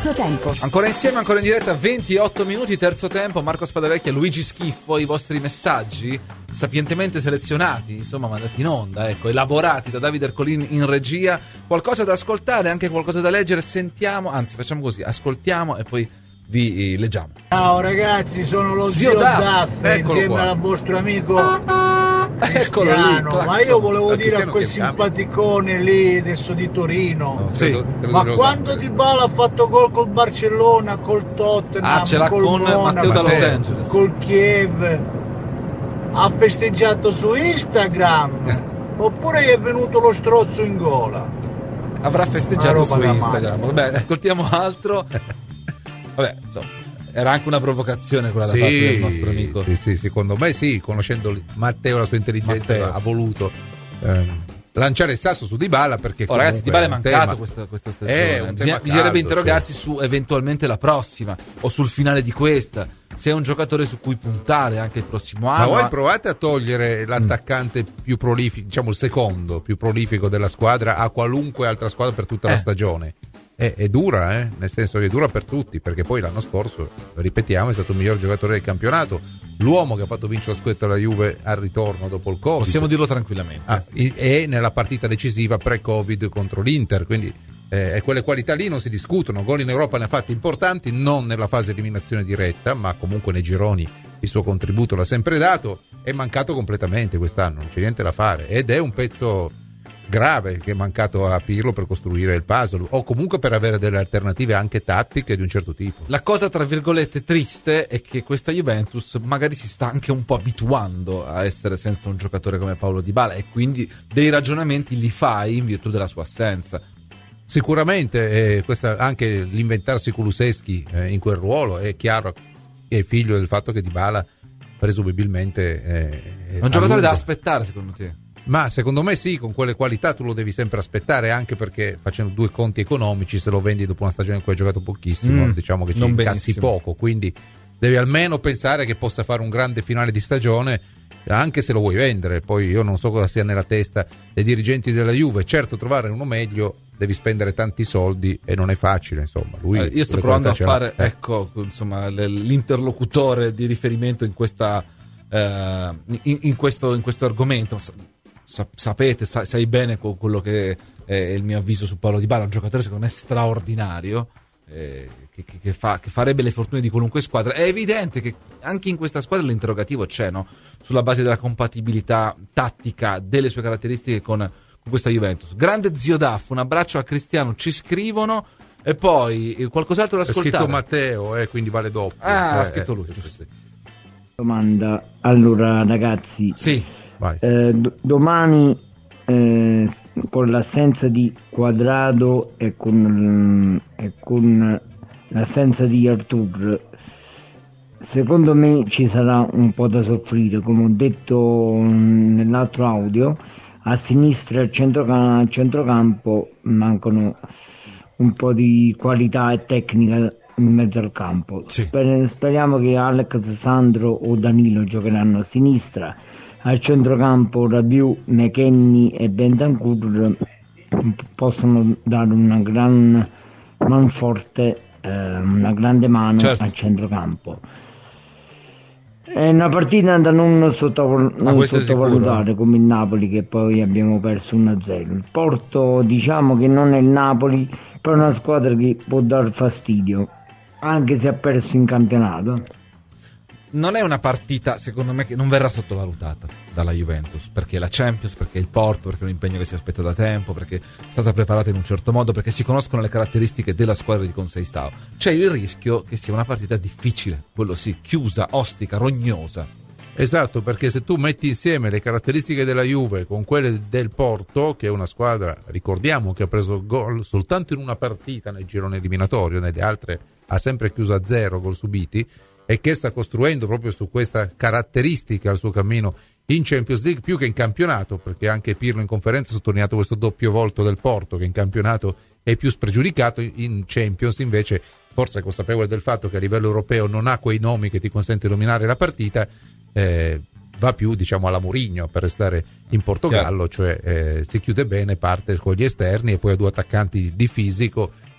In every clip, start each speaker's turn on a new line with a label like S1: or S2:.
S1: terzo tempo.
S2: Ancora insieme, ancora in diretta, 28 minuti, terzo tempo. Marco Spadavecchia, Luigi Schiffo, i vostri messaggi sapientemente selezionati, insomma mandati in onda, ecco, elaborati da Davide Ercolin in regia. Qualcosa da ascoltare, anche qualcosa da leggere. Sentiamo, anzi facciamo così, ascoltiamo e poi vi leggiamo.
S3: Ciao ragazzi, sono lo zio Daff insieme al vostro amico Cristiano.
S2: Lì,
S3: ma io volevo dire
S2: Cristiano
S3: a quel simpaticone lì adesso di Torino, ma quando Dybala ha fatto gol col Barcellona, col Tottenham,
S2: ce l'ha
S3: col
S2: con
S3: Monaco,
S2: Matteo da Los Angeles,
S3: col Kiev, ha festeggiato su Instagram oppure gli è venuto lo strozzo in gola?
S2: Avrà festeggiato su Instagram. Vabbè, ascoltiamo altro. Vabbè, insomma, era anche una provocazione quella da parte del nostro amico.
S4: Sì, secondo me sì, conoscendo Matteo, la sua intelligenza, ha voluto lanciare il sasso su Dybala, perché
S2: ragazzi, Dybala è mancato questa stagione. Bisognerebbe interrogarsi su eventualmente la prossima o sul finale di questa, se è un giocatore su cui puntare anche il prossimo anno.
S4: Ma voi provate a togliere l'attaccante più prolifico, diciamo il secondo più prolifico della squadra, a qualunque altra squadra per tutta la stagione. È dura, nel senso che è dura per tutti, perché poi l'anno scorso, ripetiamo, è stato il miglior giocatore del campionato, l'uomo che ha fatto vincere lo scudetto alla Juve al ritorno dopo il Covid.
S2: Possiamo dirlo tranquillamente.
S4: E nella partita decisiva pre-Covid contro l'Inter, quindi quelle qualità lì non si discutono. Gol in Europa ne ha fatti importanti, non nella fase eliminazione diretta, ma comunque nei gironi il suo contributo l'ha sempre dato. È mancato completamente quest'anno, non c'è niente da fare, ed è un pezzo grave che è mancato a Pirlo per costruire il puzzle, o comunque per avere delle alternative anche tattiche di un certo tipo.
S2: La cosa tra virgolette triste è che questa Juventus magari si sta anche un po' abituando a essere senza un giocatore come Paulo Dybala, e quindi dei ragionamenti li fai in virtù della sua assenza.
S4: Sicuramente questa, anche l'inventarsi Kulusevski in quel ruolo, è chiaro che è figlio del fatto che Dybala presumibilmente
S2: è un giocatore da aspettare, secondo te?
S4: Ma secondo me sì, con quelle qualità tu lo devi sempre aspettare, anche perché facendo due conti economici, se lo vendi dopo una stagione in cui hai giocato pochissimo, diciamo che ci incassi poco, quindi devi almeno pensare che possa fare un grande finale di stagione, anche se lo vuoi vendere. Poi io non so cosa sia nella testa dei dirigenti della Juve. Certo, trovare uno meglio devi spendere tanti soldi e non è facile, insomma. Lui
S2: io sto provando a fare insomma, l'interlocutore di riferimento in questa in questo argomento. Sapete, sai bene quello che è il mio avviso su Paulo Dybala, un giocatore secondo me straordinario, che farebbe le fortune di qualunque squadra. È evidente che anche in questa squadra l'interrogativo c'è, no? Sulla base della compatibilità tattica delle sue caratteristiche con questa Juventus. Grande zio Daff, un abbraccio a Cristiano, ci scrivono. E poi qualcos'altro da ascoltare?
S4: Ha scritto Matteo, quindi vale doppio.
S2: Ha scritto lui.
S5: Sì. Domanda, allora ragazzi,
S2: sì.
S5: Domani con l'assenza di Quadrado e con l'assenza di Artur, secondo me ci sarà un po' da soffrire, come ho detto nell'altro audio. A sinistra e a centrocampo mancano un po' di qualità e tecnica in mezzo al campo.
S2: Sì.
S5: Speriamo che Alex, Sandro o Danilo giocheranno a sinistra. Al centrocampo Rabiot, McKennie e Bentancur possono dare una gran manforte, una grande mano, certo, al centrocampo. È una partita da non sottovalutare, come il Napoli, che poi abbiamo perso 1-0. Il Porto, diciamo che non è il Napoli, però è una squadra che può dar fastidio, anche se ha perso in campionato.
S2: Non è una partita, secondo me, che non verrà sottovalutata dalla Juventus, perché la Champions, perché il Porto, perché è un impegno che si aspetta da tempo, perché è stata preparata in un certo modo, perché si conoscono le caratteristiche della squadra di Conceição. C'è il rischio che sia una partita difficile, quello sì, chiusa, ostica, rognosa.
S4: Esatto, perché se tu metti insieme le caratteristiche della Juve con quelle del Porto, che è una squadra, ricordiamo, che ha preso gol soltanto in una partita nel girone eliminatorio, nelle altre ha sempre chiuso a 0 gol subiti, e che sta costruendo proprio su questa caratteristica il suo cammino in Champions League più che in campionato, perché anche Pirlo in conferenza ha sottolineato questo doppio volto del Porto, che in campionato è più spregiudicato, in Champions invece forse è consapevole del fatto che a livello europeo non ha quei nomi che ti consente di dominare la partita, va più, diciamo, alla Mourinho, per restare in Portogallo, cioè si chiude bene, parte con gli esterni e poi ha due attaccanti di fisico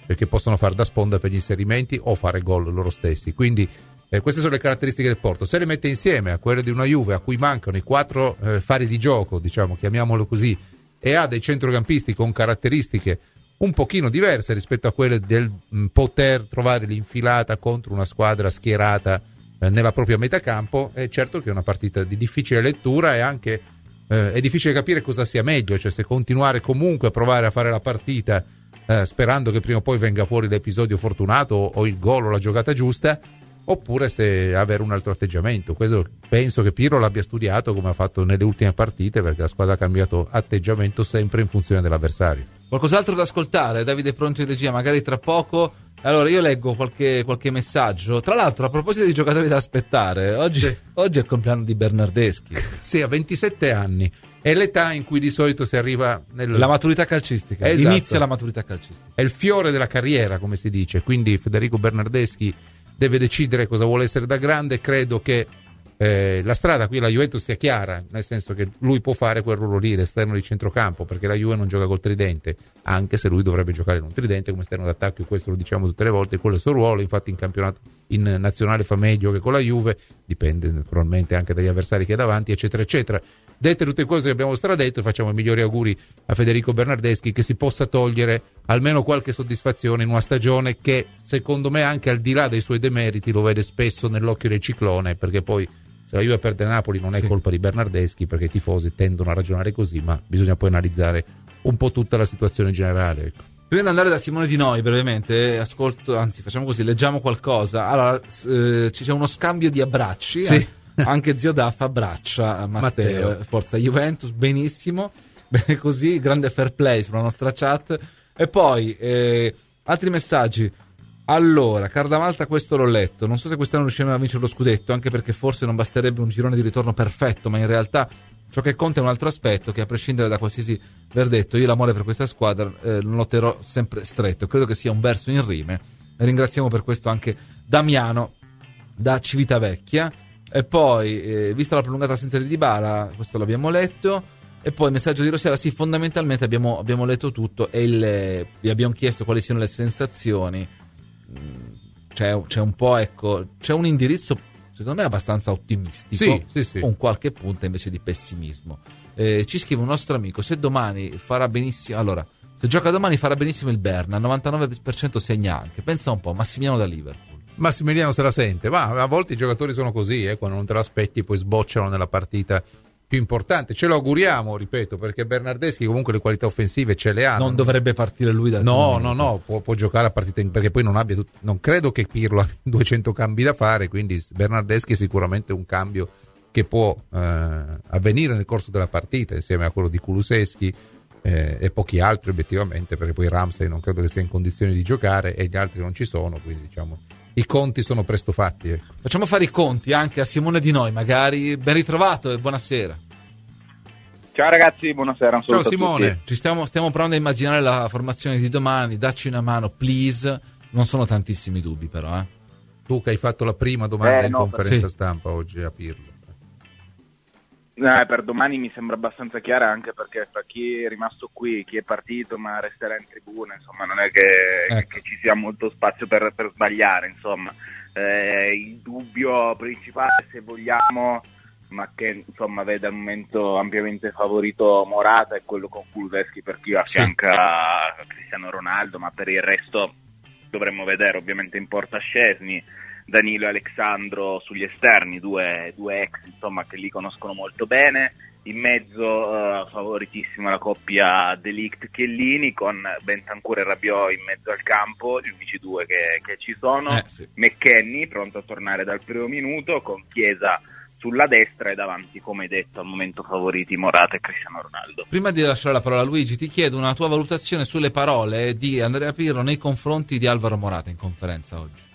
S4: che possono fare da sponda per gli inserimenti o fare gol loro stessi. Quindi queste sono le caratteristiche del Porto. Se le mette insieme a quelle di una Juve a cui mancano i 4 fari di gioco, diciamo, chiamiamolo così, e ha dei centrocampisti con caratteristiche un pochino diverse rispetto a quelle del poter trovare l'infilata contro una squadra schierata nella propria metacampo, è certo che è una partita di difficile lettura, e anche è difficile capire cosa sia meglio, cioè se continuare comunque a provare a fare la partita sperando che prima o poi venga fuori l'episodio fortunato o il gol o la giocata giusta, oppure se avere un altro atteggiamento. Questo penso che Pirlo l'abbia studiato, come ha fatto nelle ultime partite, perché la squadra ha cambiato atteggiamento sempre in funzione dell'avversario.
S2: Qualcos'altro da ascoltare? Davide è pronto in regia, magari tra poco. Allora io leggo qualche messaggio. Tra l'altro, a proposito di giocatori da aspettare, oggi è il compleanno di Bernardeschi.
S4: Sì, ha 27 anni. È l'età in cui di solito si arriva
S2: la maturità calcistica.
S4: Esatto.
S2: Inizia la maturità calcistica.
S4: È il fiore della carriera, come si dice. Quindi Federico Bernardeschi deve decidere cosa vuole essere da grande. Credo che la strada qui alla Juventus sia chiara, nel senso che lui può fare quel ruolo lì, l'esterno di centrocampo, perché la Juve non gioca col tridente, anche se lui dovrebbe giocare in un tridente come esterno d'attacco, e questo lo diciamo tutte le volte, quello è il suo ruolo. Infatti in campionato, in nazionale fa meglio che con la Juve, dipende naturalmente anche dagli avversari che ha davanti, eccetera eccetera. Dette tutte cose che abbiamo stradetto, facciamo i migliori auguri a Federico Bernardeschi, che si possa togliere almeno qualche soddisfazione in una stagione che secondo me, anche al di là dei suoi demeriti, lo vede spesso nell'occhio del ciclone, perché poi se la Juve perde Napoli non è colpa di Bernardeschi, perché i tifosi tendono a ragionare così, ma bisogna poi analizzare un po' tutta la situazione generale, ecco.
S2: Prima di andare da Simone Di Noi brevemente, facciamo così, leggiamo qualcosa. Allora, c'è uno scambio di abbracci,
S4: sì.
S2: Anche Zio Daff abbraccia Matteo. Forza Juventus, benissimo, bene così, grande fair play sulla nostra chat. E poi altri messaggi. Allora, Cardamalta, questo l'ho letto, non so se quest'anno riusciremo a vincere lo scudetto, anche perché forse non basterebbe un girone di ritorno perfetto, ma in realtà ciò che conta è un altro aspetto, che a prescindere da qualsiasi verdetto, io l'amore per questa squadra lo noterò sempre stretto. Credo che sia un verso in rime, e ringraziamo per questo anche Damiano da Civitavecchia. E poi, vista la prolungata assenza di Dybala, questo l'abbiamo letto. E poi il messaggio di Rosella, sì, fondamentalmente abbiamo letto tutto, e vi abbiamo chiesto quali siano le sensazioni. C'è un po', ecco, c'è un indirizzo secondo me abbastanza ottimistico,
S4: sì.
S2: con qualche punta invece di pessimismo. Ci scrive un nostro amico: se domani farà benissimo, allora, se gioca domani farà benissimo il Berna, al 99% segna anche. Pensa un po', Massimiliano da Liverpool.
S4: Massimiliano se la sente, ma a volte i giocatori sono così, quando non te lo aspetti poi sbocciano nella partita più importante. Ce lo auguriamo, ripeto, perché Bernardeschi comunque le qualità offensive ce le ha.
S2: Non dovrebbe partire lui da
S4: no, può giocare a partita perché poi non credo che Pirlo abbia 200 cambi da fare, quindi Bernardeschi è sicuramente un cambio che può avvenire nel corso della partita, insieme a quello di Kulusevski e pochi altri obiettivamente, perché poi Ramsey non credo che sia in condizioni di giocare e gli altri non ci sono, quindi diciamo i conti sono presto fatti, ecco.
S2: Facciamo fare i conti anche a Simone Di Noi, magari. Ben ritrovato e buonasera.
S1: Ciao ragazzi, buonasera.
S4: Ciao Simone.
S2: Ci stiamo provando a immaginare la formazione di domani. Dacci una mano, please. Non sono tantissimi dubbi, però.
S4: Tu che hai fatto la prima domanda in conferenza stampa oggi a Pirlo.
S1: Per domani mi sembra abbastanza chiara, anche perché tra chi è rimasto qui, chi è partito ma resterà in tribuna, insomma, non è che ci sia molto spazio per sbagliare, insomma. Il dubbio principale, se vogliamo, ma che insomma vede al momento ampiamente favorito Morata, è quello con Kulusevski, per chi affianca Cristiano Ronaldo, ma per il resto dovremmo vedere. Ovviamente in porta Szczesny, Danilo e Alexandro sugli esterni, due ex insomma che li conoscono molto bene. In mezzo favoritissima la coppia De Ligt-Chiellini, con Bentancur e Rabiot in mezzo al campo, gli unici due che ci sono. McKennie pronto a tornare dal primo minuto, con Chiesa sulla destra, e davanti, come detto, al momento favoriti Morata e Cristiano Ronaldo.
S2: Prima di lasciare la parola a Luigi, ti chiedo una tua valutazione sulle parole di Andrea Pirlo nei confronti di Alvaro Morata in conferenza oggi.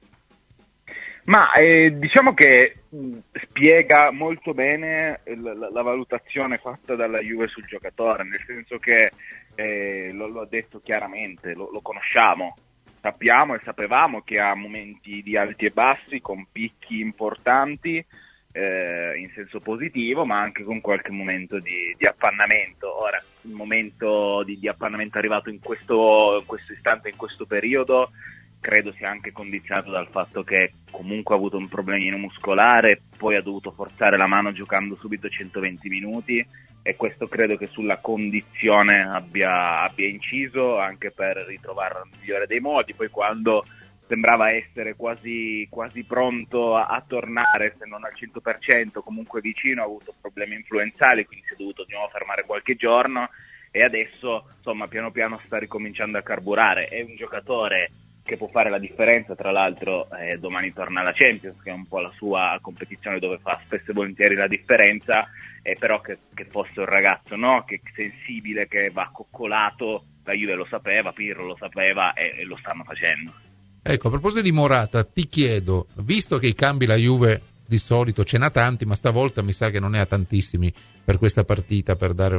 S1: Ma diciamo che spiega molto bene la valutazione fatta dalla Juve sul giocatore, nel senso che lo ha detto chiaramente, lo conosciamo, sappiamo e sapevamo che ha momenti di alti e bassi, con picchi importanti, in senso positivo, ma anche con qualche momento di appannamento. Ora, il momento di appannamento arrivato in questo istante, in questo periodo, credo sia anche condizionato dal fatto che comunque ha avuto un problemino muscolare, poi ha dovuto forzare la mano giocando subito 120 minuti, e questo credo che sulla condizione abbia inciso, anche per ritrovare il migliore dei modi. Poi quando sembrava essere quasi pronto a tornare, se non al 100%, comunque vicino, ha avuto problemi influenzali, quindi si è dovuto di nuovo fermare qualche giorno, e adesso insomma piano piano sta ricominciando a carburare. È un giocatore che può fare la differenza, tra l'altro domani torna alla Champions, che è un po' la sua competizione dove fa spesso e volentieri la differenza, però che fosse un ragazzo, no? Che sensibile, che va coccolato, la Juve lo sapeva, Pirlo lo sapeva, e lo stanno facendo.
S4: Ecco, a proposito di Morata, ti chiedo, visto che i cambi la Juve di solito ce n'ha tanti, ma stavolta mi sa che non ne ha tantissimi per questa partita, per dare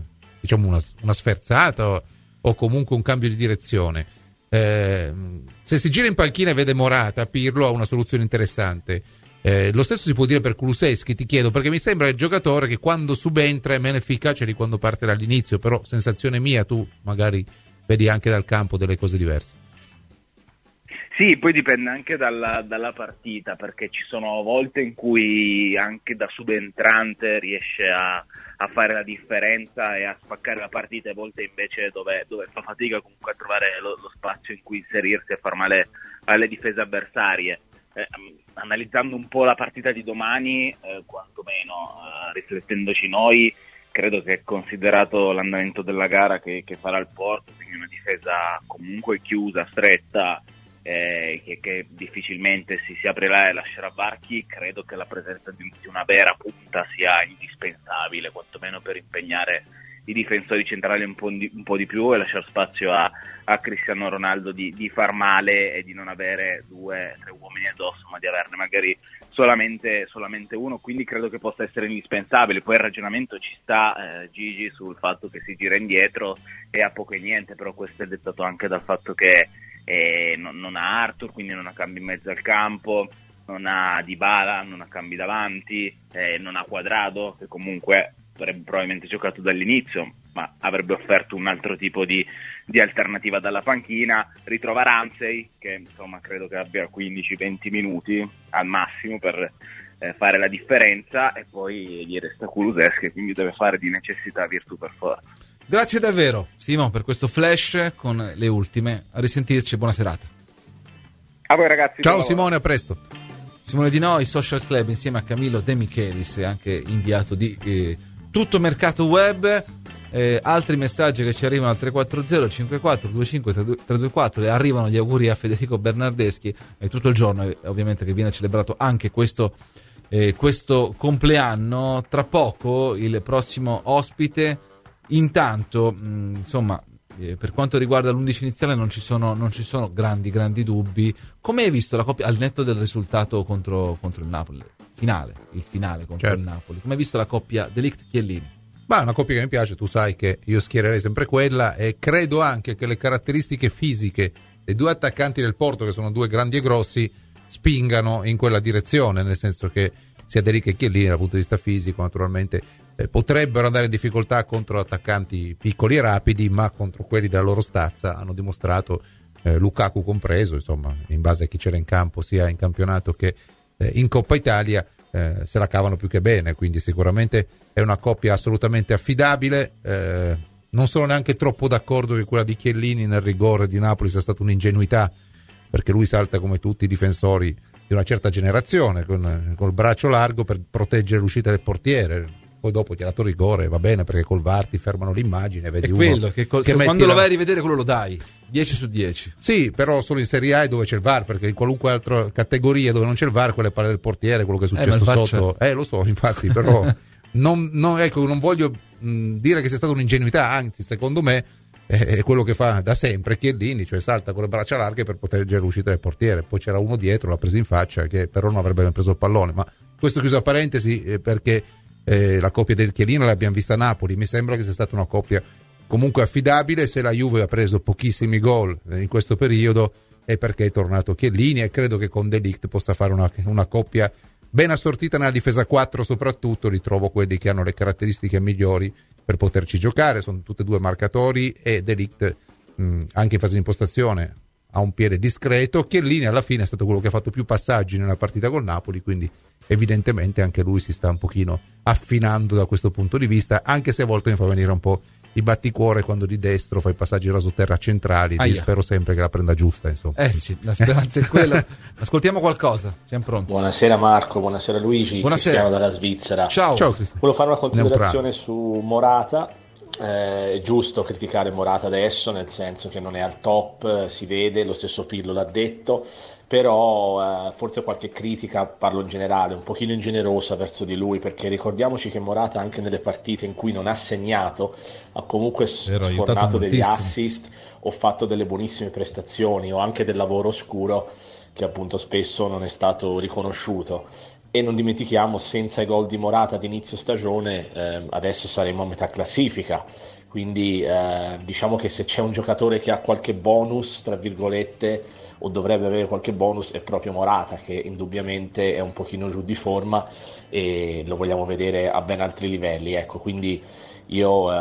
S4: una sferzata o comunque un cambio di direzione, se si gira in panchina e vede Morata, Pirlo ha una soluzione interessante. Lo stesso si può dire per Kulusevski, ti chiedo, perché mi sembra il giocatore che quando subentra è meno efficace di quando parte dall'inizio, però sensazione mia, tu magari vedi anche dal campo delle cose diverse.
S1: Sì, poi dipende anche dalla partita, perché ci sono volte in cui anche da subentrante riesce a fare la differenza e a spaccare la partita, e volte invece dove fa fatica comunque a trovare lo spazio in cui inserirsi e far male alle difese avversarie. Analizzando un po' la partita di domani, quantomeno riflettendoci noi, credo che, considerato l'andamento della gara che farà il Porto, quindi una difesa comunque chiusa, stretta, che difficilmente si aprirà e lascerà varchi, credo che la presenza di una vera punta sia indispensabile, quantomeno per impegnare i difensori centrali un po' di più e lasciare spazio a Cristiano Ronaldo di far male e di non avere 2-3 uomini addosso, ma di averne magari solamente uno. Quindi credo che possa essere indispensabile. Poi il ragionamento ci sta, Gigi, sul fatto che si gira indietro e ha poco e niente, però questo è dettato anche dal fatto che non ha Arthur, quindi non ha cambi in mezzo al campo, non ha Dybala, non ha cambi davanti, non ha Quadrado, che comunque avrebbe probabilmente giocato dall'inizio, ma avrebbe offerto un altro tipo di alternativa dalla panchina. Ritrova Ramsey, che insomma credo che abbia 15-20 minuti al massimo per fare la differenza, e poi gli resta Kulusevski, quindi deve fare di necessità virtù per forza.
S2: Grazie davvero, Simo, per questo flash con le ultime. A risentirci, buona serata.
S1: A voi ragazzi.
S4: Ciao Simone, a presto.
S2: Simone Di Noi, Social Club, insieme a Camillo De Michelis, anche inviato di Tutto Mercato Web. Altri messaggi che ci arrivano al 340 54 25 324, e arrivano gli auguri a Federico Bernardeschi, e tutto il giorno ovviamente che viene celebrato anche questo compleanno. Tra poco il prossimo ospite. Intanto, insomma, per quanto riguarda l'11 iniziale non ci sono grandi dubbi. Come hai visto la coppia, al netto del risultato contro il Napoli, il finale contro il Napoli? Come hai visto la coppia De Ligt-Chiellini?
S4: Ma è una coppia che mi piace, tu sai che io schiererei sempre quella, e credo anche che le caratteristiche fisiche dei due attaccanti del Porto, che sono due grandi e grossi, spingano in quella direzione, nel senso che sia De Ligt che Chiellini dal punto di vista fisico naturalmente potrebbero andare in difficoltà contro attaccanti piccoli e rapidi, ma contro quelli della loro stazza hanno dimostrato, Lukaku compreso, insomma, in base a chi c'era in campo sia in campionato che in Coppa Italia, se la cavano più che bene, quindi sicuramente è una coppia assolutamente affidabile. Non sono neanche troppo d'accordo che quella di Chiellini nel rigore di Napoli sia stata un'ingenuità, perché lui salta come tutti i difensori di una certa generazione col braccio largo per proteggere l'uscita del portiere. Poi dopo ti ha dato rigore, va bene, perché col VAR ti fermano l'immagine e vedi
S2: è quello
S4: uno
S2: che quando lo vai a rivedere quello lo dai 10 su 10.
S4: Sì, però solo in Serie A dove c'è il VAR, perché in qualunque altra categoria dove non c'è il VAR, quelle palle del portiere, quello che è successo sotto, lo so, infatti, però non voglio dire che sia stata un'ingenuità, anzi secondo me è quello che fa da sempre Chiellini, cioè salta con le braccia larghe per proteggere l'uscita del portiere. Poi c'era uno dietro, l'ha preso in faccia, che però non avrebbe ben preso il pallone. Ma questo chiuso a parentesi, perché la coppia del Chiellini l'abbiamo vista a Napoli, mi sembra che sia stata una coppia comunque affidabile. Se la Juve ha preso pochissimi gol in questo periodo è perché è tornato Chiellini, e credo che con De Ligt possa fare una coppia ben assortita nella difesa 4 soprattutto, ritrovo quelli che hanno le caratteristiche migliori per poterci giocare, sono tutti e due marcatori, e De Ligt anche in fase di impostazione ha un piede discreto. Chiellini alla fine è stato quello che ha fatto più passaggi nella partita col Napoli, quindi evidentemente anche lui si sta un pochino affinando da questo punto di vista, anche se a volte mi fa venire un po' i batticuore quando di destro fa i passaggi rasoterra centrali. Spero sempre che la prenda giusta, insomma.
S2: Sì, la speranza è quella. Ascoltiamo qualcosa, siamo pronti.
S6: Buonasera Marco, buonasera Luigi.
S2: Buonasera.
S6: Cristiano dalla Svizzera.
S2: Ciao.
S6: Volevo fare una considerazione su Morata. È giusto criticare Morata adesso, nel senso che non è al top, si vede, lo stesso Pirlo l'ha detto, però forse qualche critica, parlo in generale, un pochino ingenerosa verso di lui, perché ricordiamoci che Morata anche nelle partite in cui non ha segnato ha comunque sfornato degli assist o fatto delle buonissime prestazioni, o anche del lavoro oscuro che appunto spesso non è stato riconosciuto. E non dimentichiamo, senza i gol di Morata ad inizio stagione adesso saremo a metà classifica, quindi diciamo che se c'è un giocatore che ha qualche bonus, tra virgolette, o dovrebbe avere qualche bonus, è proprio Morata, che indubbiamente è un pochino giù di forma e lo vogliamo vedere a ben altri livelli, ecco. Quindi io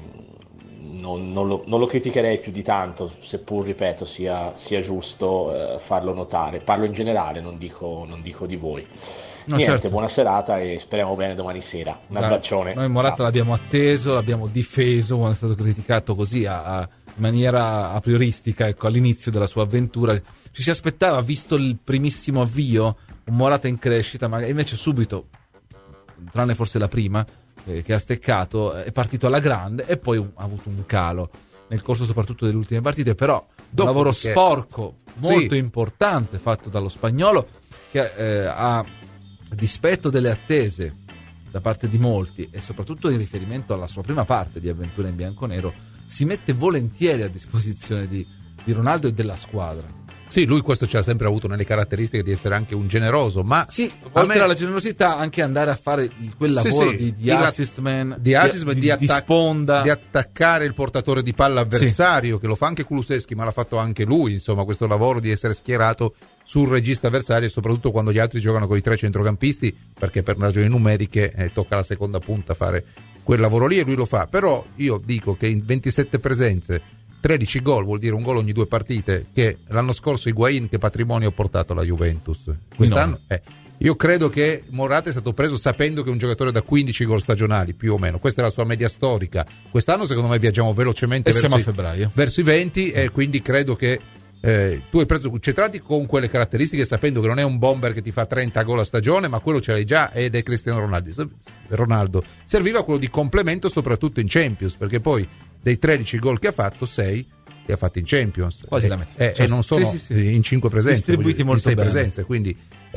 S6: non lo criticherei più di tanto, seppur, ripeto, sia giusto farlo notare. Parlo in generale, non dico di voi. Niente, certo. Buona serata e speriamo bene domani sera. Un abbraccione.
S2: Noi Morata l'abbiamo atteso, l'abbiamo difeso quando è stato criticato così in maniera a prioristica, ecco, all'inizio della sua avventura. Ci si aspettava, visto il primissimo avvio, un Morata in crescita, ma invece subito, tranne forse la prima, che ha steccato, è partito alla grande e poi ha avuto un calo nel corso soprattutto delle ultime partite, però un lavoro sporco molto importante fatto dallo spagnolo, che ha, a dispetto delle attese da parte di molti e soprattutto in riferimento alla sua prima parte di avventura in bianconero, si mette volentieri a disposizione di Ronaldo e della squadra.
S4: Sì, lui questo ci ha sempre avuto nelle caratteristiche di essere anche un generoso, ma
S2: sì, oltre alla generosità anche andare a fare quel lavoro di assist man, di sponda,
S4: di attaccare il portatore di palla avversario, che lo fa anche Kulusevski, ma l'ha fatto anche lui, insomma, questo lavoro di essere schierato sul regista avversario, soprattutto quando gli altri giocano con i 3 centrocampisti, perché per ragioni numeriche tocca alla seconda punta fare quel lavoro lì, e lui lo fa. Però io dico che in 27 presenze 13 gol vuol dire un gol ogni 2 partite, che l'anno scorso Higuain che patrimonio ha portato alla Juventus. Quest'anno io credo che Morata è stato preso sapendo che è un giocatore da 15 gol stagionali più o meno, questa è la sua media storica. Quest'anno secondo me viaggiamo velocemente verso i 20, e quindi credo che tu hai preso Cuccetrati con quelle caratteristiche, sapendo che non è un bomber che ti fa 30 gol a stagione, ma quello ce l'hai già ed è Cristiano Ronaldo. Serviva quello di complemento soprattutto in Champions, perché poi dei 13 gol che ha fatto 6 li ha fatti in Champions,
S2: quasi la metà,
S4: e non sono in 5 presenze,
S2: distribuiti molto
S4: 6
S2: bene.
S4: presenze, quindi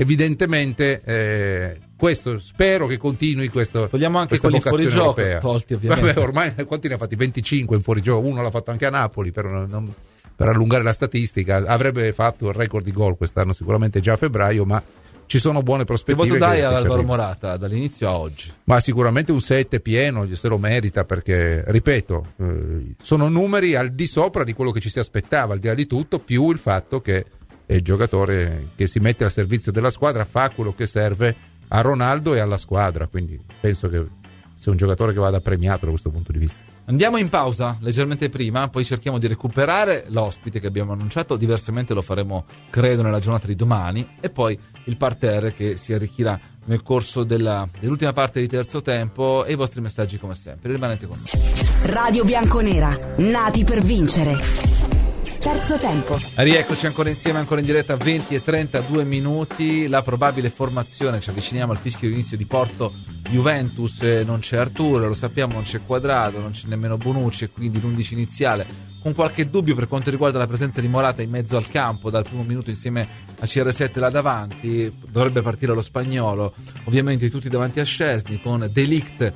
S4: evidentemente questo spero che continui
S2: togliamo anche quelli fuori gioco tolti ovviamente.
S4: Vabbè, ormai quanti ne ha fatti? 25 in fuorigioco, uno l'ha fatto anche a Napoli, per allungare la statistica. Avrebbe fatto il record di gol quest'anno sicuramente già a febbraio, ma ci sono buone prospettive.
S2: Che voto dai ad Alvaro Morata dall'inizio a oggi?
S4: Ma sicuramente un 7 pieno, se lo merita, perché ripeto, sono numeri al di sopra di quello che ci si aspettava, al di là di tutto, più il fatto che è il giocatore che si mette al servizio della squadra, fa quello che serve a Ronaldo e alla squadra, quindi penso che sia un giocatore che vada premiato da questo punto di vista.
S2: Andiamo in pausa leggermente prima, poi cerchiamo di recuperare l'ospite che abbiamo annunciato, diversamente lo faremo credo nella giornata di domani, e poi il parterre che si arricchirà nel corso dell'ultima parte di terzo tempo, e i vostri messaggi come sempre. Rimanete con noi.
S7: Radio Bianconera, nati per vincere. Terzo tempo.
S2: Rieccoci ancora insieme, ancora in diretta, 20 e 32 minuti. La probabile formazione, ci avviciniamo al fischio di inizio di Porto Juventus. Non c'è Arturo, lo sappiamo, non c'è Quadrado, non c'è nemmeno Bonucci, e quindi l'11 iniziale, con qualche dubbio per quanto riguarda la presenza di Morata in mezzo al campo dal primo minuto insieme a CR7 là davanti. Dovrebbe partire lo spagnolo, ovviamente tutti davanti a Szczesny, con De Ligt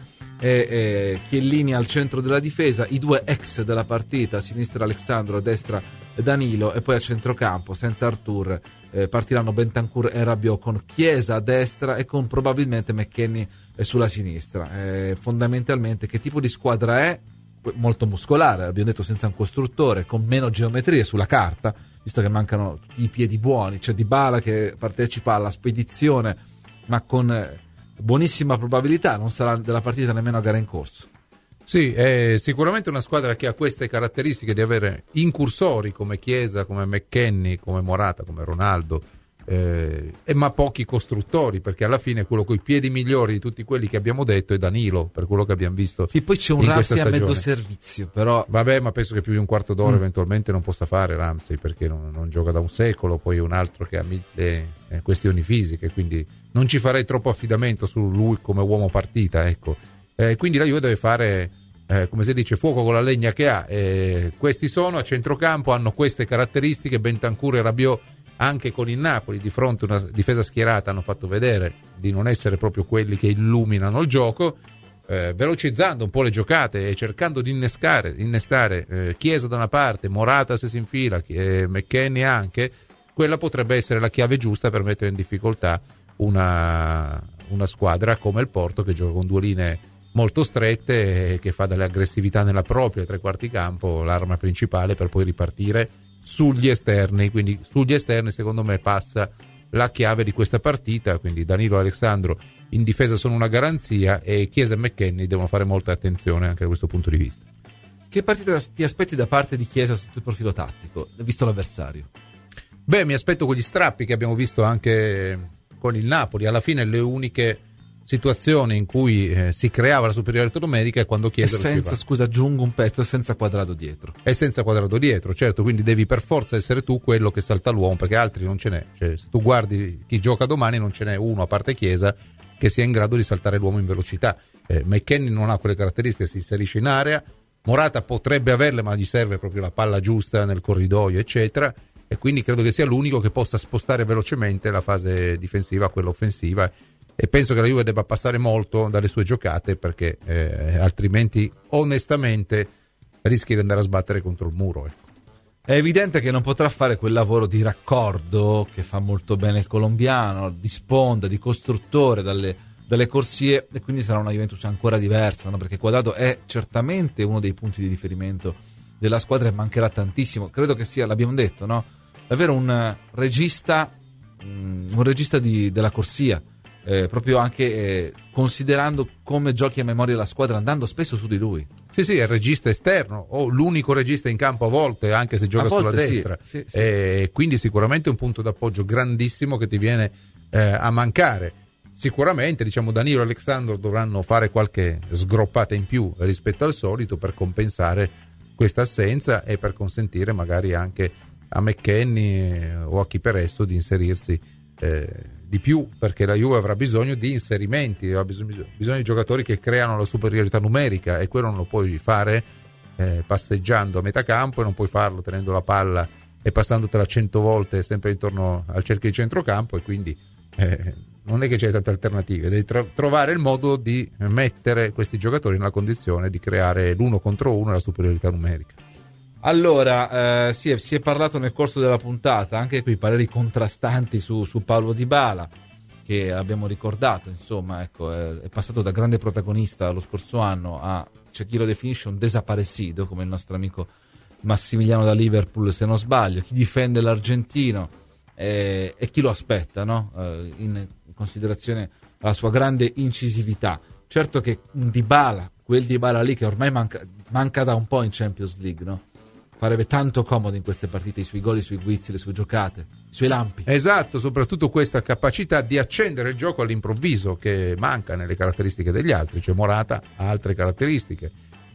S2: e Chiellini al centro della difesa, i 2 ex della partita, a sinistra Alexandro, a destra Danilo, e poi a centrocampo senza Artur partiranno Bentancur e Rabiot, con Chiesa a destra e con probabilmente McKennie sulla sinistra. Fondamentalmente che tipo di squadra è? Molto muscolare, abbiamo detto, senza un costruttore, con meno geometrie sulla carta, visto che mancano tutti i piedi buoni. C'è Dybala che partecipa alla spedizione ma con buonissima probabilità non sarà della partita nemmeno a gara in corso.
S4: Sì, è sicuramente una squadra che ha queste caratteristiche di avere incursori come Chiesa, come McKennie, come Morata, come Ronaldo, ma pochi costruttori, perché alla fine quello coi piedi migliori di tutti quelli che abbiamo detto è Danilo, per quello che abbiamo visto.
S2: Sì, poi c'è un Ramsey a mezzo servizio, però
S4: vabbè, ma penso che più di un quarto d'ora eventualmente non possa fare Ramsey, perché non gioca da un secolo, poi un altro che ha mille questioni fisiche, quindi non ci farei troppo affidamento su lui come uomo partita, ecco. Quindi la Juve deve fare come si dice, fuoco con la legna che ha. Questi sono a centrocampo, hanno queste caratteristiche. Bentancur e Rabiot anche con il Napoli di fronte a una difesa schierata hanno fatto vedere di non essere proprio quelli che illuminano il gioco, velocizzando un po' le giocate e cercando di innestare Chiesa da una parte, Morata se si infila, McKennie anche. Quella potrebbe essere la chiave giusta per mettere in difficoltà una squadra come il Porto, che gioca con due linee molto strette, che fa dell'aggressività nella propria tre quarti campo l'arma principale per poi ripartire sugli esterni. Quindi sugli esterni secondo me passa la chiave di questa partita, quindi Danilo e Alexandro in difesa sono una garanzia e Chiesa e McKennie devono fare molta attenzione anche da questo punto di vista.
S2: Che partita ti aspetti da parte di Chiesa sotto il profilo tattico, visto l'avversario?
S4: Beh, mi aspetto quegli strappi che abbiamo visto anche con il Napoli. Alla fine le uniche situazioni in cui si creava la superiorità numerica è quando Chiesa
S2: aggiungo un pezzo, senza Quadrado dietro.
S4: È senza Quadrado dietro, certo, quindi devi per forza essere tu quello che salta l'uomo, perché altri non ce n'è. Cioè, se tu guardi chi gioca domani non ce n'è uno, a parte Chiesa, che sia in grado di saltare l'uomo in velocità. McKennie non ha quelle caratteristiche, si inserisce in area. Morata potrebbe averle, ma gli serve proprio la palla giusta nel corridoio, eccetera, e quindi credo che sia l'unico che possa spostare velocemente la fase difensiva a quella offensiva. E penso che la Juve debba passare molto dalle sue giocate, perché altrimenti onestamente rischi di andare a sbattere contro il muro, ecco.
S2: È evidente che non potrà fare quel lavoro di raccordo che fa molto bene il colombiano, di sponda, di costruttore dalle corsie, e quindi sarà una Juventus ancora diversa, no? Perché Quadrado è certamente uno dei punti di riferimento della squadra e mancherà tantissimo. Credo che sia, l'abbiamo detto, no? Davvero un regista della corsia. Proprio anche considerando come giochi a memoria la squadra, andando spesso su di lui.
S4: Sì, è il regista esterno o l'unico regista in campo a volte, anche se gioca sulla destra. Sì. Quindi sicuramente un punto d'appoggio grandissimo che ti viene a mancare. Sicuramente, diciamo, Danilo e Alexandro dovranno fare qualche sgroppata in più rispetto al solito per compensare questa assenza e per consentire magari anche a McKennie o a chi per esso di inserirsi di più, perché la Juve avrà bisogno di inserimenti, ha bisogno di giocatori che creano la superiorità numerica, e quello non lo puoi fare passeggiando a metà campo, e non puoi farlo tenendo la palla e passandotela 100 volte sempre intorno al cerchio di centrocampo, e quindi non è che c'è tante alternative. Devi trovare il modo di mettere questi giocatori nella condizione di creare l'uno contro uno e la superiorità numerica.
S2: Allora, si è parlato nel corso della puntata anche qui pareri contrastanti su Paulo Dybala, che abbiamo ricordato, insomma, ecco, è passato da grande protagonista lo scorso anno a, c'è chi lo definisce un desaparecido, come il nostro amico Massimiliano da Liverpool, se non sbaglio, chi difende l'argentino e chi lo aspetta, no? In considerazione alla sua grande incisività. Certo che un Dybala, quel Dybala lì che ormai manca da un po' in Champions League, no? Farebbe tanto comodo in queste partite, i suoi gol, i suoi guizzi, le sue giocate, i suoi lampi.
S4: Esatto, soprattutto questa capacità di accendere il gioco all'improvviso che manca nelle caratteristiche degli altri. Cioè Morata ha altre caratteristiche,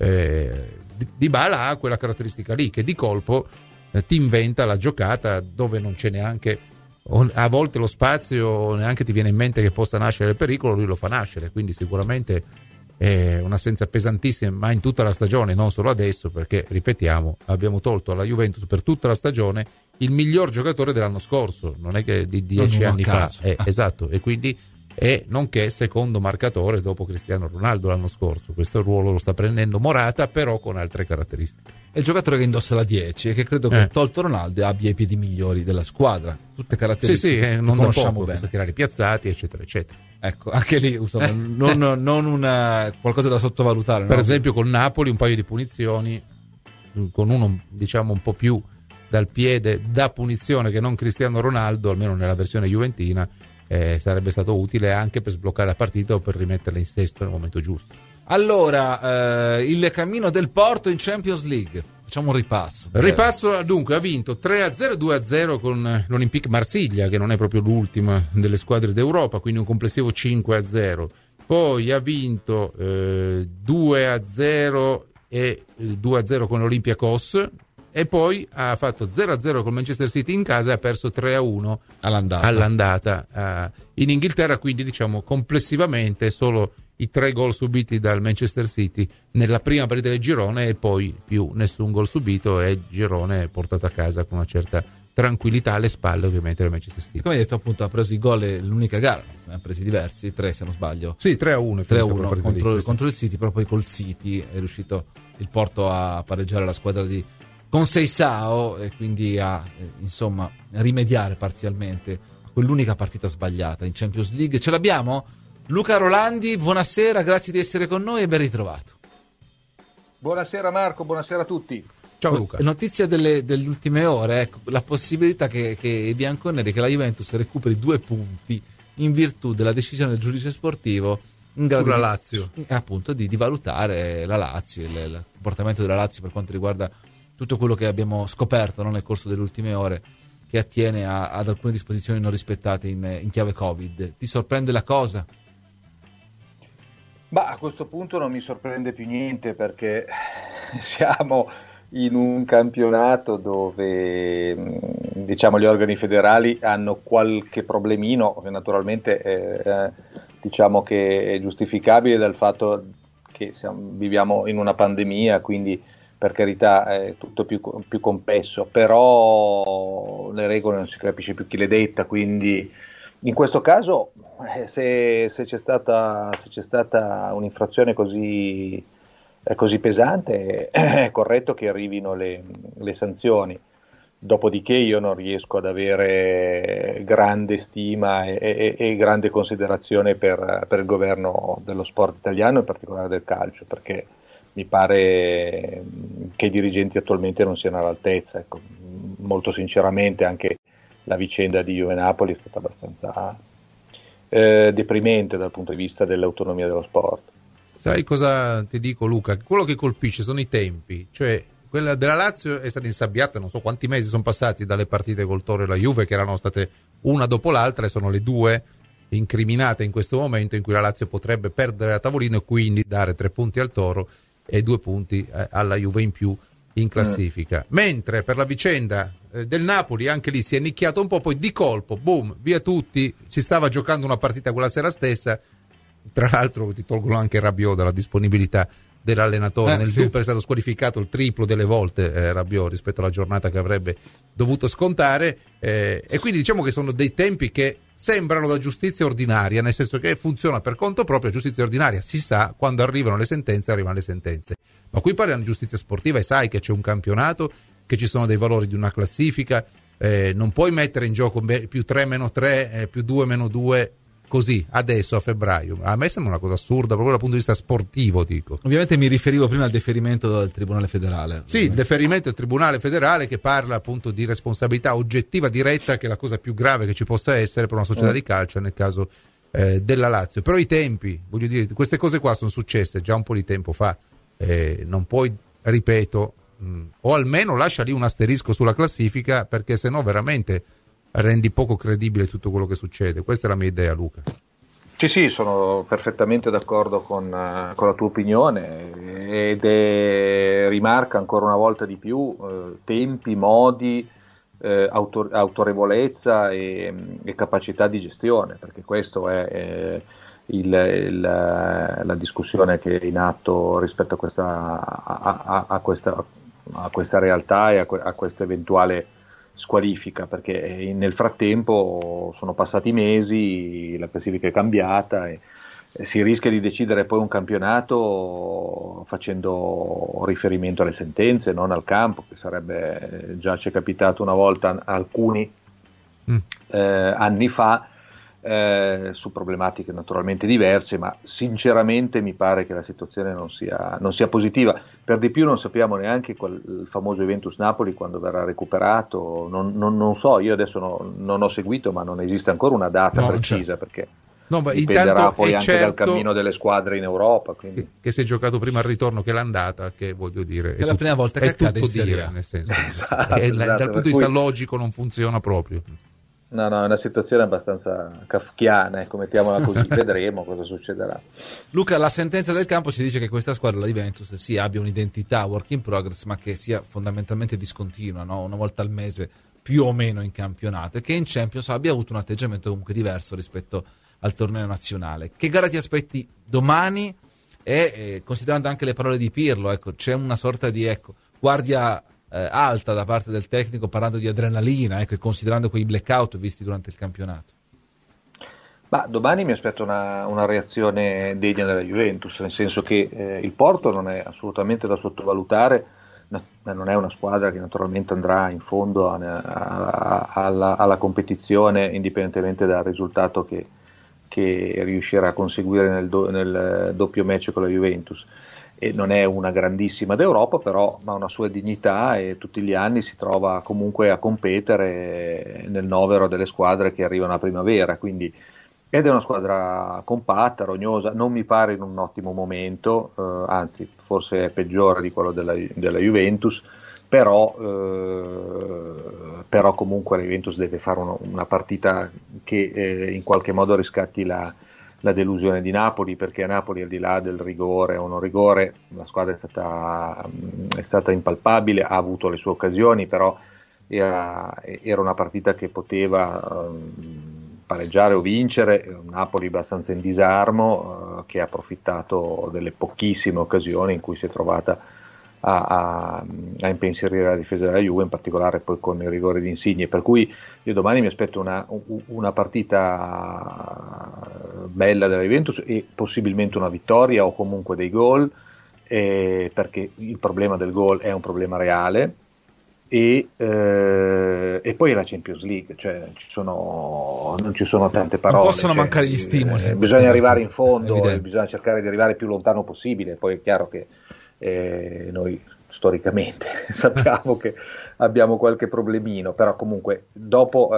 S4: Dybala ha quella caratteristica lì che di colpo ti inventa la giocata dove non c'è neanche a volte lo spazio, neanche ti viene in mente che possa nascere il pericolo, lui lo fa nascere. Quindi sicuramente è un'assenza pesantissima, ma in tutta la stagione, non solo adesso, perché ripetiamo, abbiamo tolto alla Juventus per tutta la stagione il miglior giocatore dell'anno scorso, non è che di 10 anni fa, esatto, e quindi è nonché secondo marcatore dopo Cristiano Ronaldo l'anno scorso. Questo ruolo lo sta prendendo Morata, però con altre caratteristiche.
S2: È il giocatore che indossa la 10 e che credo che tolto Ronaldo abbia i piedi migliori della squadra, tutte caratteristiche
S4: non
S2: conosciamo
S4: poco,
S2: bene,
S4: tirare piazzati eccetera eccetera.
S2: Ecco, anche lì insomma, non una qualcosa da sottovalutare.
S4: Per esempio col Napoli un paio di punizioni, con uno diciamo un po' più dal piede da punizione che non Cristiano Ronaldo, almeno nella versione juventina, sarebbe stato utile anche per sbloccare la partita o per rimetterla in sesto nel momento giusto.
S2: Allora, il cammino del Porto in Champions League, facciamo un ripasso.
S4: Ripasso, dunque, ha vinto 3-0, 2-0 con l'Olympique Marsiglia, che non è proprio l'ultima delle squadre d'Europa, quindi un complessivo 5-0. Poi ha vinto 2-0 e 2-0 con l'Olympiakos, e poi ha fatto 0-0 con Manchester City in casa e ha perso 3-1 all'andata in Inghilterra, quindi diciamo complessivamente solo i 3 gol subiti dal Manchester City nella prima partita del girone e poi più nessun gol subito, e il girone è portato a casa con una certa tranquillità alle spalle ovviamente del Manchester City.
S2: Come hai detto, appunto, ha preso i gol l'unica gara, ne ha presi diversi, 3 se non sbaglio.
S4: Sì, 3-1
S2: contro il City, però poi col City è riuscito il Porto a pareggiare la squadra di Conceição e quindi a insomma rimediare parzialmente a quell'unica partita sbagliata in Champions League. Ce l'abbiamo? Luca Rolandi, buonasera, grazie di essere con noi e ben ritrovato.
S8: Buonasera Marco, buonasera a tutti.
S4: Ciao Luca.
S2: Notizia delle ultime ore, ecco, la possibilità che i bianconeri, che la Juventus recuperi 2 punti in virtù della decisione del giudice sportivo in grado
S4: sulla Lazio,
S2: appunto di valutare la Lazio, il comportamento della Lazio per quanto riguarda tutto quello che abbiamo scoperto, no, nel corso delle ultime ore, che attiene ad alcune disposizioni non rispettate in chiave Covid. Ti sorprende la cosa?
S8: A questo punto non mi sorprende più niente, perché siamo in un campionato dove diciamo gli organi federali hanno qualche problemino, che naturalmente diciamo che è giustificabile dal fatto che viviamo in una pandemia, quindi per carità è tutto più complesso, però le regole non si capisce più chi le detta, quindi in questo caso se c'è stata un'infrazione così pesante è corretto che arrivino le sanzioni. Dopodiché io non riesco ad avere grande stima e grande considerazione per il governo dello sport italiano, in particolare del calcio, perché mi pare che i dirigenti attualmente non siano all'altezza. Ecco, molto sinceramente anche la vicenda di Juve Napoli è stata abbastanza deprimente dal punto di vista dell'autonomia dello sport.
S4: Sai cosa ti dico, Luca? Quello che colpisce sono i tempi, cioè quella della Lazio è stata insabbiata, non so quanti mesi sono passati dalle partite col Toro e la Juve, che erano state una dopo l'altra, e sono le 2 incriminate in questo momento in cui la Lazio potrebbe perdere a tavolino e quindi dare 3 punti al Toro e 2 punti alla Juve in più in classifica. Mentre per la vicenda del Napoli, anche lì si è nicchiato un po', poi di colpo, boom, via tutti, si stava giocando una partita quella sera stessa, tra l'altro ti tolgono anche Rabiot dalla disponibilità dell'allenatore, nel dubbio è stato squalificato il triplo delle volte Rabiot rispetto alla giornata che avrebbe dovuto scontare, e quindi diciamo che sono dei tempi che sembrano da giustizia ordinaria, nel senso che funziona per conto proprio. Giustizia ordinaria si sa, quando arrivano le sentenze, ma qui parliamo di giustizia sportiva e sai che c'è un campionato, che ci sono dei valori di una classifica, non puoi mettere in gioco più 3 meno 3 più 2 meno 2 così adesso a febbraio. A me sembra una cosa assurda proprio dal punto di vista sportivo, dico.
S2: Ovviamente mi riferivo prima al deferimento del Tribunale Federale.
S4: Sì, il deferimento del Tribunale Federale, che parla appunto di responsabilità oggettiva diretta, che è la cosa più grave che ci possa essere per una società di calcio, nel caso della Lazio. Però i tempi, voglio dire, queste cose qua sono successe già un po' di tempo fa, non puoi, ripeto, o almeno lascia lì un asterisco sulla classifica, perché sennò veramente rendi poco credibile tutto quello che succede. Questa è la mia idea, Luca.
S8: Sì, sono perfettamente d'accordo con la tua opinione, ed rimarca ancora una volta di più tempi, modi, autorevolezza e capacità di gestione, perché questo è la discussione che è in atto rispetto a questa realtà e a questa eventuale squalifica, perché nel frattempo sono passati mesi, la classifica è cambiata e si rischia di decidere poi un campionato facendo riferimento alle sentenze, non al campo, che sarebbe, già ci è capitato una volta alcuni anni fa, su problematiche naturalmente diverse, ma sinceramente mi pare che la situazione non sia positiva. Per di più non sappiamo neanche il famoso Juventus Napoli quando verrà recuperato, non so, io adesso non ho seguito, ma non esiste ancora una data precisa, perché dipenderà poi anche dal cammino delle squadre in Europa,
S4: che si è giocato prima il ritorno che l'andata, che voglio dire
S2: è la prima volta che accade in Serie A,
S4: nel senso dal punto di vista logico non funziona proprio.
S8: No, è una situazione abbastanza kafkiana, mettiamola così. Vedremo cosa succederà.
S2: Luca, la sentenza del campo ci dice che questa squadra, la Juventus, abbia un'identità work in progress, ma che sia fondamentalmente discontinua, no? Una volta al mese più o meno in campionato, e che in Champions abbia avuto un atteggiamento comunque diverso rispetto al torneo nazionale. Che gara ti aspetti domani? E considerando anche le parole di Pirlo, c'è una sorta di guardia alta da parte del tecnico, parlando di adrenalina, e considerando quei blackout visti durante il campionato.
S8: Ma domani mi aspetto una reazione degna della Juventus, nel senso che il Porto non è assolutamente da sottovalutare, non è una squadra che naturalmente andrà in fondo alla competizione, indipendentemente dal risultato che riuscirà a conseguire nel doppio match con la Juventus. E non è una grandissima d'Europa, però ha una sua dignità e tutti gli anni si trova comunque a competere nel novero delle squadre che arrivano a primavera, ed è una squadra compatta, rognosa, non mi pare in un ottimo momento, anzi forse è peggiore di quello della Juventus, però comunque la Juventus deve fare una partita che in qualche modo riscatti la delusione di Napoli, perché a Napoli, al di là del rigore o non rigore, la squadra è stata impalpabile, ha avuto le sue occasioni, però era una partita che poteva pareggiare o vincere. Un Napoli abbastanza in disarmo, che ha approfittato delle pochissime occasioni in cui si è trovata a impensierire la difesa della Juve, in particolare poi con il rigore di Insigne, per cui io domani mi aspetto una partita bella della Juventus e possibilmente una vittoria o comunque dei gol, perché il problema del gol è un problema reale, e poi la Champions League, cioè non ci sono tante parole,
S2: non possono mancare gli stimoli,
S8: bisogna arrivare in fondo, bisogna cercare di arrivare il più lontano possibile. Poi è chiaro che noi storicamente sappiamo che abbiamo qualche problemino, però comunque dopo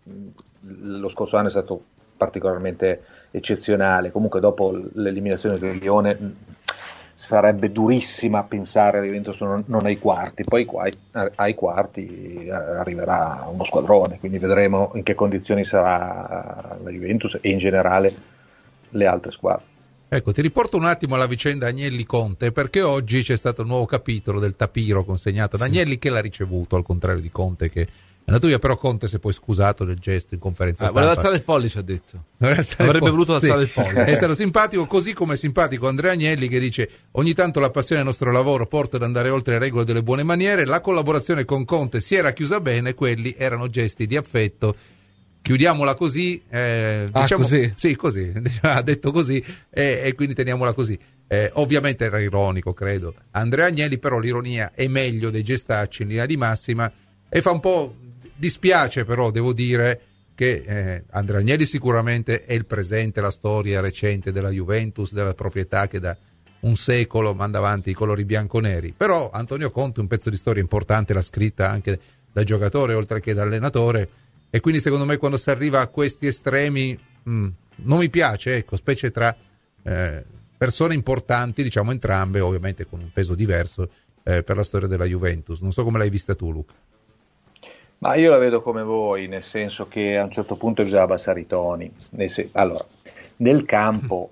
S8: lo scorso anno è stato particolarmente eccezionale, comunque dopo l'eliminazione del Lione sarebbe durissima pensare alla Juventus non ai quarti, poi ai quarti arriverà uno squadrone, quindi vedremo in che condizioni sarà la Juventus e in generale le altre squadre.
S4: Ecco, ti riporto un attimo alla vicenda Agnelli-Conte, perché oggi c'è stato un nuovo capitolo del tapiro consegnato ad Agnelli, che l'ha ricevuto, al contrario di Conte che è andato via, però Conte si è poi scusato del gesto in conferenza stampa.
S2: Voleva alzare il pollice, ha detto. Avrebbe voluto alzare il pollice.
S4: È stato simpatico, così come è simpatico Andrea Agnelli, che dice: ogni tanto la passione del nostro lavoro porta ad andare oltre le regole delle buone maniere, la collaborazione con Conte si era chiusa bene, quelli erano gesti di affetto. Chiudiamola così, diciamo,
S2: così?
S4: Sì, così, ha detto così, e quindi teniamola così. Ovviamente era ironico, credo. Andrea Agnelli, però l'ironia è meglio dei gestacci in linea di massima, e fa un po' dispiace, però devo dire che Andrea Agnelli sicuramente è il presente, la storia recente della Juventus, della proprietà che da un secolo manda avanti i colori bianconeri, però Antonio Conte un pezzo di storia importante l'ha scritta anche da giocatore oltre che da allenatore. E quindi secondo me quando si arriva a questi estremi non mi piace, specie tra persone importanti, diciamo entrambe, ovviamente con un peso diverso per la storia della Juventus. Non so come l'hai vista tu, Luca.
S8: Ma io la vedo come voi, nel senso che a un certo punto bisogna abbassare i toni. Allora, nel campo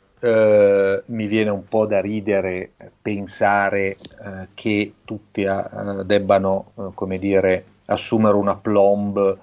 S8: mi viene un po' da ridere pensare che tutti debbano, come dire, assumere una plomb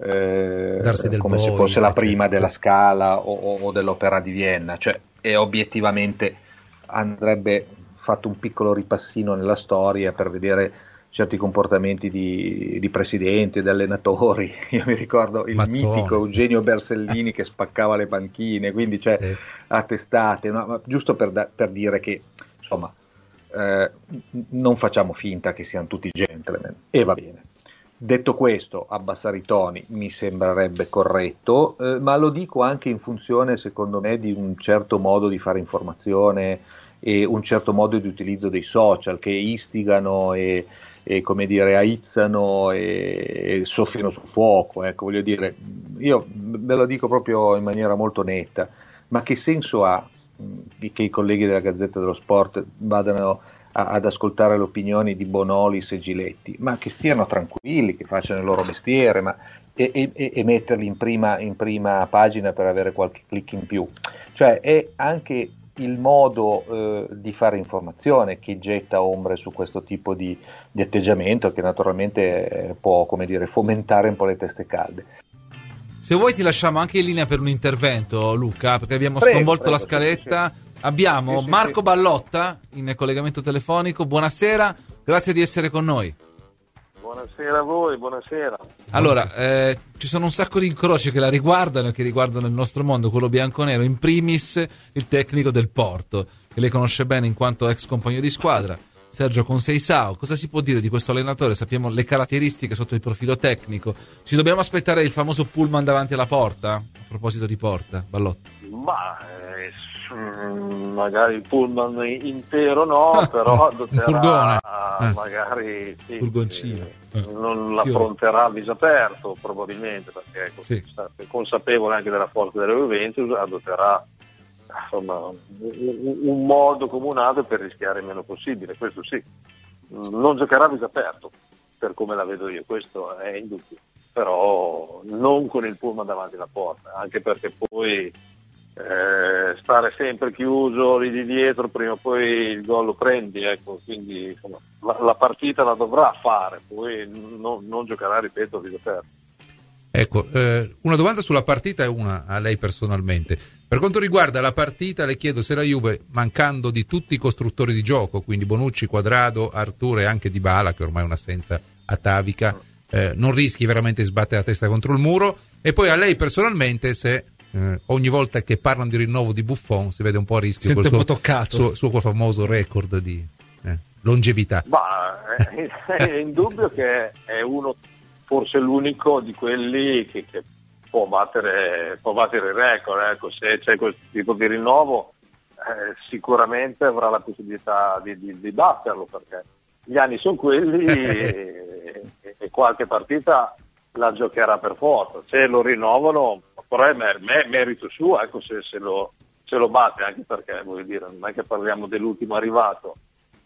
S8: come se fosse la prima della Scala o dell'Opera di Vienna, cioè, e obiettivamente andrebbe fatto un piccolo ripassino nella storia per vedere certi comportamenti di presidenti e di allenatori. Io mi ricordo il mitico Eugenio Bersellini che spaccava le panchine, quindi a testate, no? Ma giusto per dire che insomma non facciamo finta che siano tutti gentleman, e va bene. Detto questo, abbassare i toni mi sembrerebbe corretto, ma lo dico anche in funzione, secondo me, di un certo modo di fare informazione e un certo modo di utilizzo dei social che istigano e come dire, aizzano e soffiano sul fuoco. Ecco, voglio dire, io ve lo dico proprio in maniera molto netta, ma che senso ha che i colleghi della Gazzetta dello Sport vadano ad ascoltare le opinioni di Bonolis e Giletti, ma che stiano tranquilli, che facciano il loro mestiere, e metterli in prima pagina per avere qualche click in più. Cioè è anche il modo di fare informazione che getta ombre su questo tipo di atteggiamento, che naturalmente può, come dire, fomentare un po' le teste calde.
S2: Se vuoi ti lasciamo anche in linea per un intervento, Luca, perché abbiamo sconvolto la scaletta. Sì. Abbiamo Marco Ballotta in collegamento telefonico. Buonasera, grazie di essere con noi.
S9: Buonasera a voi, buonasera.
S2: Allora, ci sono un sacco di incroci che la riguardano e che riguardano il nostro mondo, quello bianconero, in primis il tecnico del Porto, che lei conosce bene in quanto ex compagno di squadra, Sergio Conceição. Cosa si può dire di questo allenatore? Sappiamo le caratteristiche sotto il profilo tecnico. Ci dobbiamo aspettare il famoso pullman davanti alla porta? A proposito di porta, Ballotta.
S9: Magari il pullman intero no, però adotterà magari
S2: furgoncino.
S9: Non l'affronterà a viso aperto probabilmente, perché è consapevole anche della forza della Juventus, adotterà insomma un modo comunato per rischiare il meno possibile, questo sì. Non giocherà a viso aperto per come la vedo io, questo è indubbio, però non con il pullman davanti alla porta, anche perché poi stare sempre chiuso lì di dietro, prima o poi il gol lo prendi, ecco, quindi insomma, la partita la dovrà fare, poi non giocherà, ripeto, a viso aperto.
S4: Ecco, una domanda sulla partita e una a lei personalmente. Per quanto riguarda la partita, le chiedo se la Juve, mancando di tutti i costruttori di gioco, quindi Bonucci, Quadrado, Arturo e anche Dybala, che ormai è un'assenza atavica, non rischi veramente di sbattere la testa contro il muro, e poi a lei personalmente se ogni volta che parlano di rinnovo di Buffon si vede un po' a rischio suo famoso record di longevità.
S9: È indubbio che è uno, forse l'unico di quelli che può battere il record, ecco. Se c'è questo tipo di rinnovo sicuramente avrà la possibilità di batterlo, perché gli anni sono quelli e qualche partita la giocherà per forza. Se lo rinnovano, però è merito suo, ecco, se lo batte, anche perché, voglio dire, non è che parliamo dell'ultimo arrivato,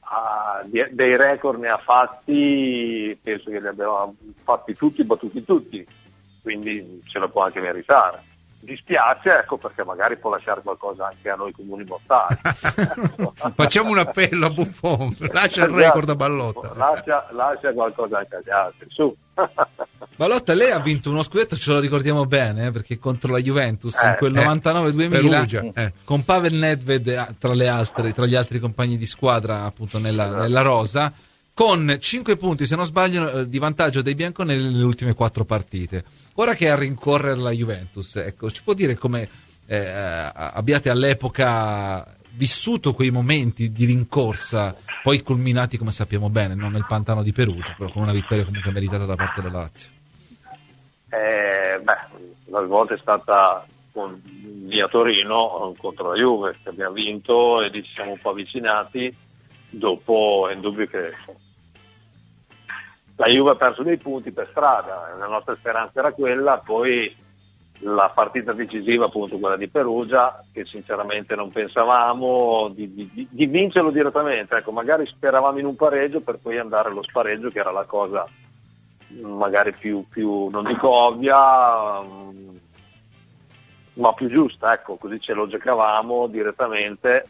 S9: dei record ne ha fatti, penso che li abbiamo fatti tutti, battuti tutti, quindi ce la può anche meritare. Dispiace, ecco, perché magari può lasciare qualcosa anche a noi comuni mortali.
S4: Facciamo un appello a Buffon, lascia il record a Ballotta,
S9: lascia qualcosa anche agli altri, su.
S2: Ballotta, lei ha vinto uno scudetto, ce lo ricordiamo bene, perché contro la Juventus in quel 99-2000 con Pavel Nedved tra gli altri compagni di squadra, appunto nella rosa, con 5 punti, se non sbaglio, di vantaggio dei bianconeri nelle ultime 4 partite. Ora che è a rincorrere la Juventus, ecco, ci può dire come abbiate all'epoca vissuto quei momenti di rincorsa, poi culminati, come sappiamo bene, non nel pantano di Perugia, però con una vittoria comunque meritata da parte della Lazio?
S9: La volta è stata via Torino contro la Juve, che abbiamo vinto e lì ci siamo un po' avvicinati. Dopo è indubbio che la Juve ha perso dei punti per strada, la nostra speranza era quella, poi la partita decisiva, appunto quella di Perugia, che sinceramente non pensavamo di vincerlo direttamente, ecco, magari speravamo in un pareggio per poi andare allo spareggio, che era la cosa magari più non dico ovvia, ma più giusta, ecco, così ce lo giocavamo direttamente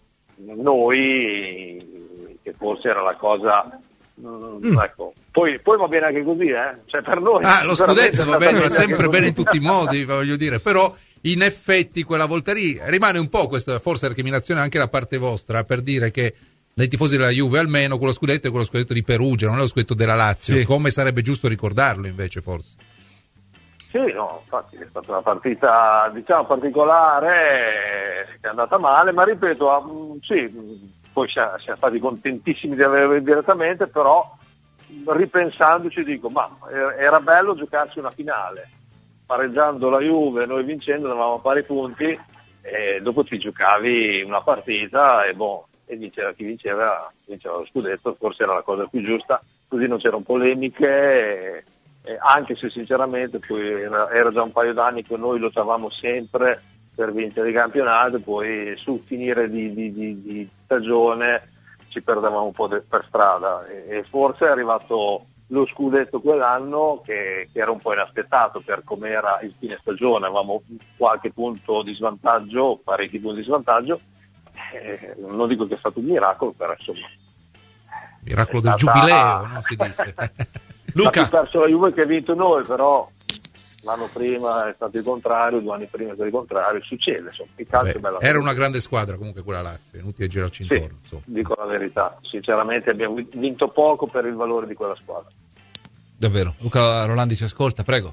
S9: noi, che forse era la cosa, ecco. Poi va bene anche così, cioè per noi
S4: lo scudetto va sempre bene in tutti i modi, voglio dire, però in effetti quella volta lì rimane un po' questa forse recriminazione anche da parte vostra, per dire che dai tifosi della Juve almeno quello scudetto è quello scudetto di Perugia, non è lo scudetto della Lazio, sì. Come sarebbe giusto ricordarlo invece, forse.
S9: Sì, no, infatti è stata una partita, diciamo, particolare, che è andata male, ma ripeto, sì, poi siamo stati contentissimi di averlo direttamente, però ripensandoci dico, ma era bello giocarsi una finale, pareggiando la Juve, noi vincendo, avevamo a pari punti, e dopo ti giocavi una partita e vinceva chi vinceva lo scudetto, forse era la cosa più giusta, così non c'erano polemiche, anche se sinceramente poi era già un paio d'anni che noi lottavamo sempre per vincere il campionato, poi sul finire di stagione ci perdevamo un po' per strada, e forse è arrivato lo scudetto quell'anno che era un po' inaspettato per come era il fine stagione, avevamo qualche punto di svantaggio, parecchi punti di svantaggio, non dico che è stato un miracolo, però insomma
S4: miracolo del giubileo, no? Si dice.
S9: Luca, ha perso la Juve che ha vinto noi, però l'anno prima è stato il contrario, 2 anni prima è stato il contrario, succede, insomma, il calcio è bello.
S4: Era una grande squadra comunque quella Lazio, è inutile girarci intorno.
S9: Sì, dico la verità, sinceramente abbiamo vinto poco per il valore di quella squadra.
S2: Davvero. Luca Rolandi ci ascolta, prego.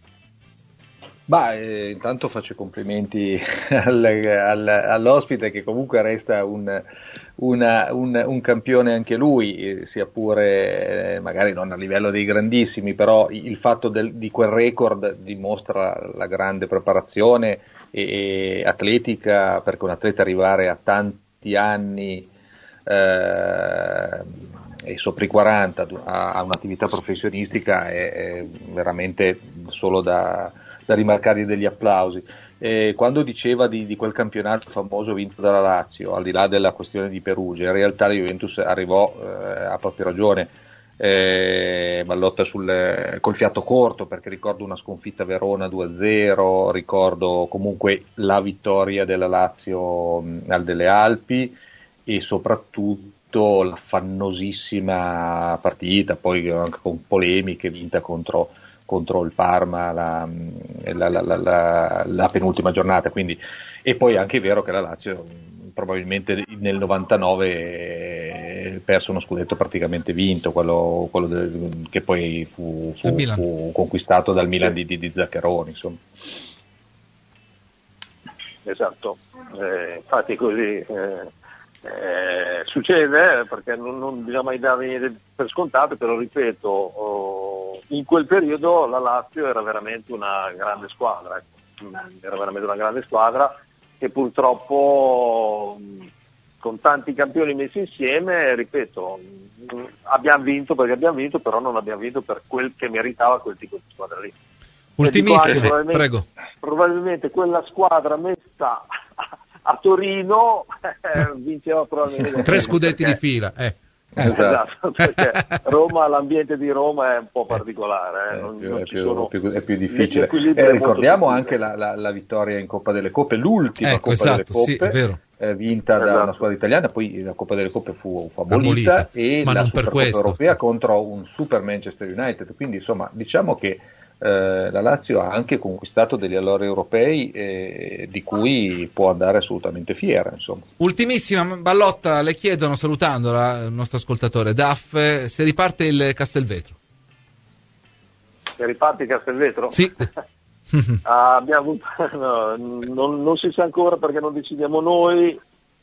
S8: Intanto faccio i complimenti all'ospite, che comunque resta un campione anche lui, sia pure magari non a livello dei grandissimi, però il fatto di quel record dimostra la grande preparazione e atletica, perché un atleta arrivare a tanti anni e sopra i 40 a un'attività professionistica è veramente solo da rimarcare degli applausi. Quando diceva di quel campionato famoso vinto dalla Lazio, al di là della questione di Perugia, in realtà la Juventus arrivò, ha proprio ragione Ballotta, col fiato corto, perché ricordo una sconfitta a Verona 2-0, ricordo comunque la vittoria della Lazio al delle Alpi e soprattutto la fannosissima partita, poi anche con polemiche, vinta contro il Parma la penultima giornata, quindi. E poi anche è vero che la Lazio probabilmente nel 99 perso uno scudetto praticamente vinto, quello che poi fu conquistato dal Milan di Zaccheroni, insomma.
S9: Esatto, infatti così succede, perché non bisogna mai dare niente per scontato, però ripeto, in quel periodo la Lazio era veramente una grande squadra, che purtroppo con tanti campioni messi insieme, ripeto, abbiamo vinto, però non abbiamo vinto per quel che meritava quel tipo di squadra lì.
S2: Ultimissimo, prego.
S9: Probabilmente quella squadra messa a Torino vinceva probabilmente
S4: 3 scudetti di fila.
S9: Esatto, perché l'ambiente di Roma è un po' particolare,
S8: è più difficile. Ricordiamo anche la vittoria in Coppa delle Coppe, l'ultima Coppa delle Coppe, sì, è vero. Vinta da una squadra italiana, poi la Coppa delle Coppe fu abolita, e
S4: ma
S8: la
S4: non per
S8: Supercoppa europea contro un Super Manchester United, quindi insomma diciamo che la Lazio ha anche conquistato degli allori europei di cui può andare assolutamente fiera, insomma.
S2: Ultimissima, Ballotta, le chiedono, salutandola, il nostro ascoltatore Daff, se riparte il Castelvetro.
S9: Se riparte il Castelvetro?
S2: Sì.
S9: Abbiamo non si sa ancora, perché non decidiamo noi,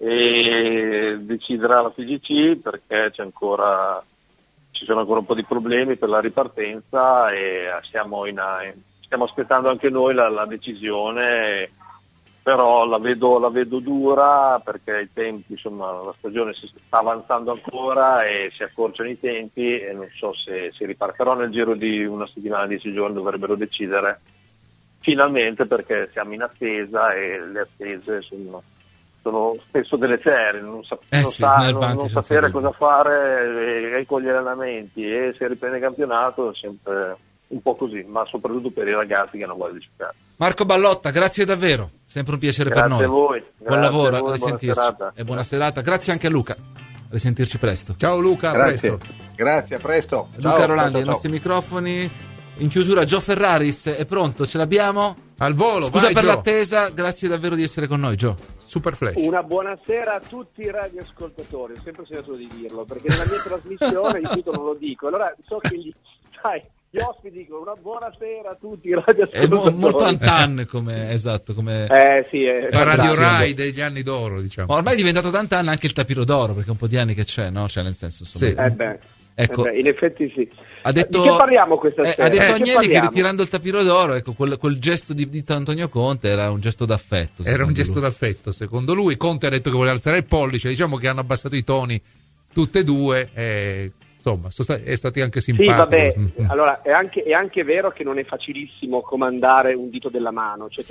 S9: e deciderà la FIGC, perché ci sono ancora un po' di problemi per la ripartenza, e stiamo aspettando anche noi la decisione, però la vedo dura, perché i tempi, insomma, la stagione si sta avanzando ancora e si accorciano i tempi, e non so se si riparterà nel giro di una settimana, 10 giorni dovrebbero decidere finalmente, perché siamo in attesa, e le attese sono spesso deleterie, non sapere cosa fare e con gli allenamenti, e se riprende il campionato è sempre un po' così, ma soprattutto per i ragazzi che non vogliono giocare.
S2: Marco Ballotta, grazie davvero, sempre un piacere per noi.
S9: Grazie a voi.
S2: Buon lavoro,
S9: a
S2: risentirci.
S9: Buona serata.
S2: E buona serata. Grazie anche a Luca. A risentirci presto.
S4: Ciao Luca,
S8: grazie.
S4: a presto.
S8: Grazie, a presto.
S2: Luca
S8: Ciao,
S2: Rolandi,
S8: ciao.
S2: ai nostri microfoni. In chiusura Gio Ferraris è pronto, ce l'abbiamo?
S4: Al volo.
S2: Scusa
S4: vai,
S2: per
S4: Gio.
S2: l'attesa, grazie davvero di essere con noi, Gio.
S4: Super flash.
S10: Una buonasera a tutti i radioascoltatori, ho sempre segnato di dirlo, perché nella mia trasmissione di solito non lo dico, allora so che gli ospiti dicono una buonasera a tutti i radioascoltatori.
S2: È molto Antan come
S10: sì,
S4: la Radio Rai degli anni d'oro, diciamo.
S2: Ormai è diventato Antan anche il tapiro d'oro, perché un po' di anni che c'è, no? Cioè, nel senso, insomma,
S4: sì.
S2: Ecco,
S10: in effetti sì.
S2: Ha detto,
S10: di che parliamo questa sera?
S2: Ha detto Agnelli che ritirando il tapiro d'oro, ecco, quel gesto di Antonio Conte era un gesto d'affetto.
S4: Era un gesto d'affetto, secondo lui. Conte ha detto che voleva alzare il pollice, diciamo che hanno abbassato i toni tutte e due, insomma, è stati anche simpatici.
S10: Sì, vabbè, allora è anche vero che non è facilissimo comandare un dito della mano, cioè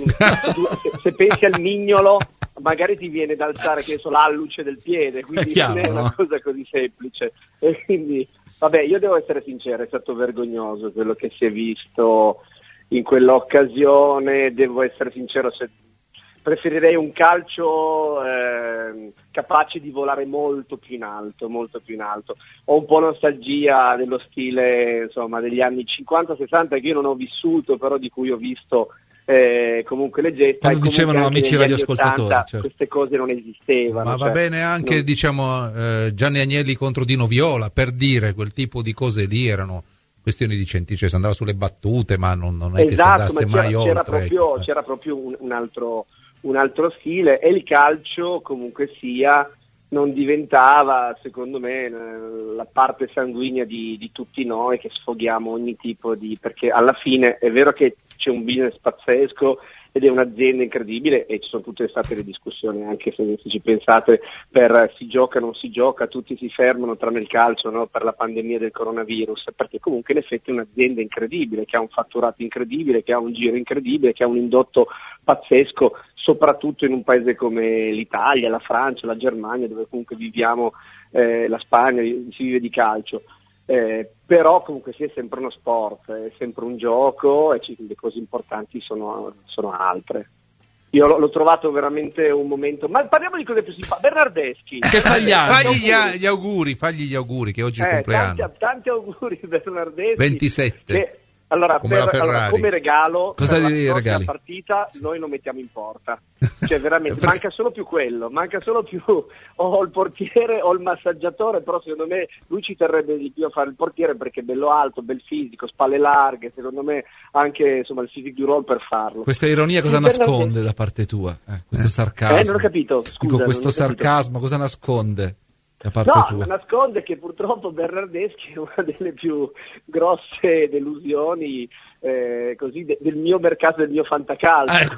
S10: se pensi al mignolo magari ti viene da alzare, che so, l'alluce del piede, quindi non è una cosa così semplice. E quindi, vabbè, io devo essere sincero, è stato vergognoso quello che si è visto in quell'occasione, devo essere sincero, preferirei un calcio capace di volare molto più in alto, molto più in alto. Ho un po' nostalgia dello stile, insomma, degli anni 50-60 che io non ho vissuto, però di cui ho visto comunque le gesta.
S2: Quando dicevano amici radioascoltatori, 80,
S10: certo, queste cose non esistevano.
S4: Ma va bene anche Gianni Agnelli contro Dino Viola, per dire, quel tipo di cose lì erano questioni di cioè si andava sulle battute, ma non è che si andasse mai oltre.
S10: C'era proprio un altro stile, e il calcio comunque sia non diventava, secondo me, la parte sanguigna di tutti noi che sfoghiamo ogni tipo di, perché alla fine è vero che c'è un business pazzesco ed è un'azienda incredibile, e ci sono tutte state le discussioni, anche se ci pensate, per si gioca o non si gioca, tutti si fermano tranne il calcio, no? Per la pandemia del coronavirus, perché comunque in effetti è un'azienda incredibile, che ha un fatturato incredibile, che ha un giro incredibile, che ha un indotto pazzesco, soprattutto in un paese come l'Italia, la Francia, la Germania, dove comunque viviamo, la Spagna, si vive di calcio. Però comunque sì, è sempre uno sport, è sempre un gioco, e le cose importanti sono altre. Io l'ho trovato veramente un momento. Ma parliamo di cose più simpatiche. Bernardeschi,
S2: che
S4: fagli gli auguri che oggi è il compleanno.
S10: Tanti auguri Bernardeschi.
S4: 27.
S10: Allora, come regalo,
S2: cosa
S10: per
S2: di
S10: la
S2: regali?
S10: Partita noi lo mettiamo in porta, cioè veramente manca solo più quello, manca solo più o il portiere o il massaggiatore, però secondo me lui ci terrebbe di più a fare il portiere, perché è bello alto, bel fisico, spalle larghe, secondo me anche, insomma, il physique du role per farlo.
S2: Questa ironia cosa nasconde da parte tua? Questo sarcasmo?
S10: Non ho capito, scusa.
S2: Dico, questo sarcasmo cosa nasconde? No,
S10: nasconde che purtroppo Bernardeschi è una delle più grosse delusioni del mio mercato, del mio fantacalcio.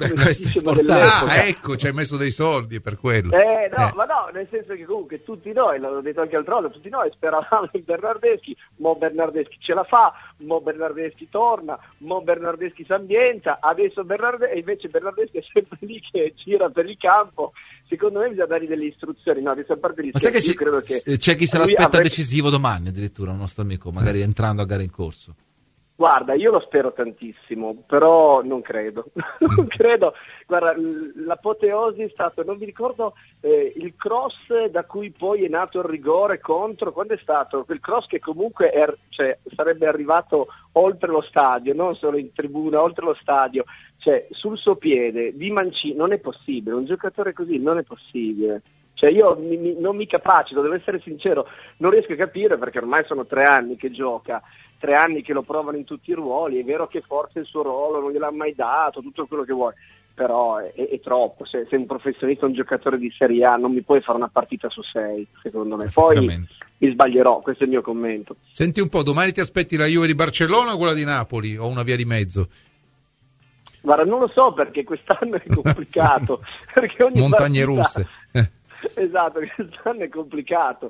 S4: Ecco, ci hai messo dei soldi per quello.
S10: Ma no, nel senso che comunque tutti noi, l'ho detto anche l'altra volta, tutti noi speravamo in Bernardeschi, mo Bernardeschi ce la fa, mo Bernardeschi torna, mo Bernardeschi si ambienta, adesso invece Bernardeschi è sempre lì che gira per il campo. Secondo me bisogna dargli delle istruzioni, no, adesso a parte gli
S2: scherzi, io credo che c'è chi se l'aspetta decisivo domani, addirittura un nostro amico, magari entrando a gara in corso.
S10: Guarda, io lo spero tantissimo, però non credo. Non credo. Guarda, l'apoteosi è stato, non mi ricordo, il cross da cui poi è nato il rigore contro, quando è stato? Quel cross che comunque sarebbe arrivato oltre lo stadio, non solo in tribuna, oltre lo stadio, cioè sul suo piede, di Mancini, non è possibile, un giocatore così non è possibile. Cioè io non mi capacito, devo essere sincero, non riesco a capire, perché ormai sono 3 anni che gioca, 3 anni che lo provano in tutti i ruoli, è vero che forse il suo ruolo non gliel'ha mai dato, tutto quello che vuoi, però è troppo, se un professionista, un giocatore di Serie A, non mi puoi fare una partita su 6, secondo me, poi mi sbaglierò, questo è il mio commento.
S4: Senti un po', domani ti aspetti la Juve di Barcellona o quella di Napoli, o una via di mezzo?
S10: Guarda, non lo so, perché quest'anno è complicato, perché ogni
S4: montagne
S10: partita...
S4: russe.
S10: Esatto, quest'anno è complicato.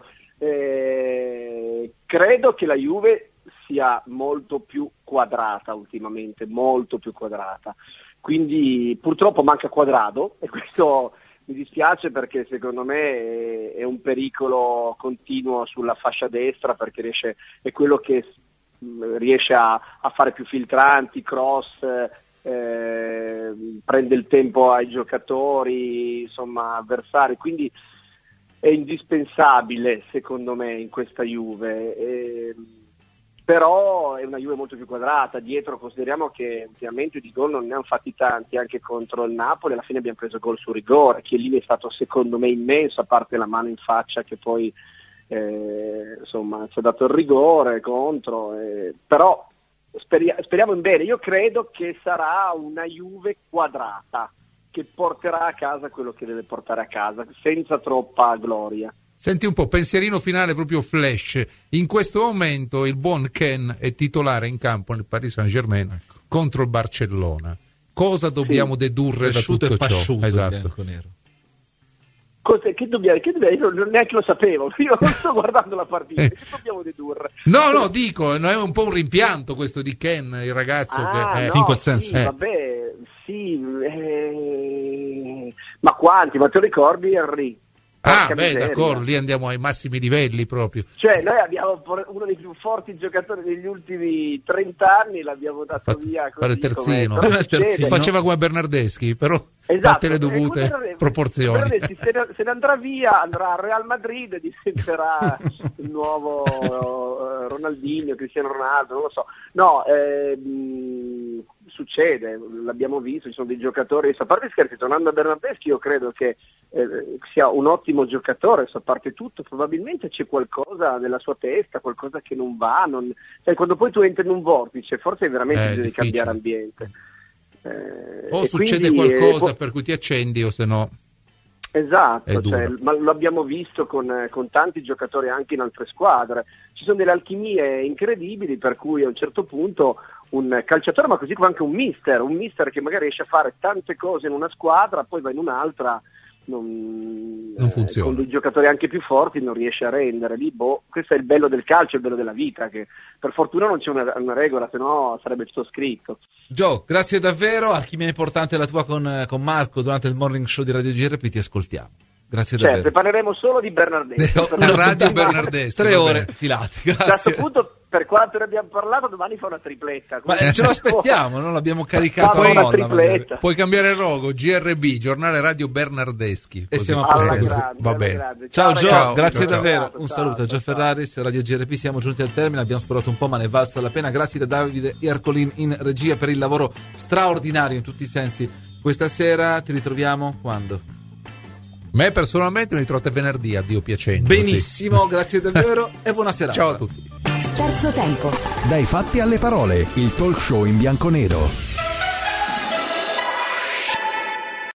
S10: Credo che la Juve sia molto più quadrata ultimamente, molto più quadrata. Quindi purtroppo manca Quadrado, e questo mi dispiace, perché secondo me è un pericolo continuo sulla fascia destra, perché è quello che riesce a fare più filtranti, cross, prende il tempo ai giocatori, insomma, avversari, quindi è indispensabile secondo me in questa Juve, però è una Juve molto più quadrata. Dietro consideriamo che ultimamente di gol non ne hanno fatti tanti, anche contro il Napoli alla fine abbiamo preso gol su rigore, che lì è stato secondo me immenso, a parte la mano in faccia che poi insomma ci ha dato il rigore contro, però speriamo in bene. Io credo che sarà una Juve quadrata, che porterà a casa quello che deve portare a casa, senza troppa gloria.
S4: Senti un po', pensierino finale proprio flash. In questo momento il buon Ken è titolare in campo nel Paris Saint-Germain contro il Barcellona. Cosa dobbiamo dedurre da tutto ciò? Esatto.
S10: Che dobbiamo, io neanche lo sapevo, io non sto guardando la partita, che dobbiamo dedurre?
S4: No, dico, è un po' un rimpianto questo di Ken, il ragazzo che
S2: in quel senso.
S10: Vabbè, ma quanti? Ma te lo ricordi, Henry?
S4: D'accordo, lì andiamo ai massimi livelli proprio.
S10: Cioè, noi abbiamo uno dei più forti giocatori degli ultimi 30 anni, l'abbiamo dato via così.
S4: Fare terzino. Si faceva come Bernardeschi, però fatte le dovute proporzioni.
S10: Se ne andrà via, andrà al Real Madrid e diventerà il nuovo Ronaldinho, Cristiano Ronaldo, non lo so. No, succede, l'abbiamo visto, ci sono dei giocatori, a parte scherzi, tornando a Bernardeschi, io credo che sia un ottimo giocatore, a parte tutto, probabilmente c'è qualcosa nella sua testa, qualcosa che non va, sai, quando poi tu entri in un vortice, forse è veramente bisogna cambiare ambiente.
S4: O succede qualcosa per cui ti accendi o se no...
S10: Esatto, ma lo abbiamo visto con tanti giocatori anche in altre squadre. Ci sono delle alchimie incredibili per cui a un certo punto un calciatore, ma così come anche un mister che magari riesce a fare tante cose in una squadra, poi va in un'altra, non funziona. Con dei giocatori anche più forti non riesce a rendere. Questo è il bello del calcio, il bello della vita, che per fortuna non c'è una regola, se no sarebbe tutto scritto.
S2: Gio, grazie davvero, alchimia importante la tua con Marco durante il morning show di Radio GRP, ti ascoltiamo. Grazie davvero.
S10: Certo, parleremo solo di Bernardeschi.
S4: Radio Bernardeschi.
S2: 3 ore filate, grazie.
S10: A questo punto, per quanto ne abbiamo parlato, domani fa una tripletta.
S2: Ma ce lo aspettiamo, non l'abbiamo caricato
S10: a una tripletta.
S4: Puoi cambiare il logo, GRB, Giornale Radio Bernardeschi.
S2: E siamo a posto.
S4: Va bene.
S2: Ciao Gio, grazie davvero. Un saluto a Gio Ferraris, Radio GRP, siamo giunti al termine, abbiamo sforato un po', ma ne valsa la pena. Grazie da Davide Ercolin in regia per il lavoro straordinario in tutti i sensi. Questa sera ti ritroviamo quando?
S4: Me personalmente mi ritrovate venerdì, a Dio piacendo.
S2: Benissimo, sì. Grazie davvero e buona serata.
S4: Ciao a tutti.
S7: Terzo tempo.
S11: Dai fatti alle parole, il talk show in bianco-nero.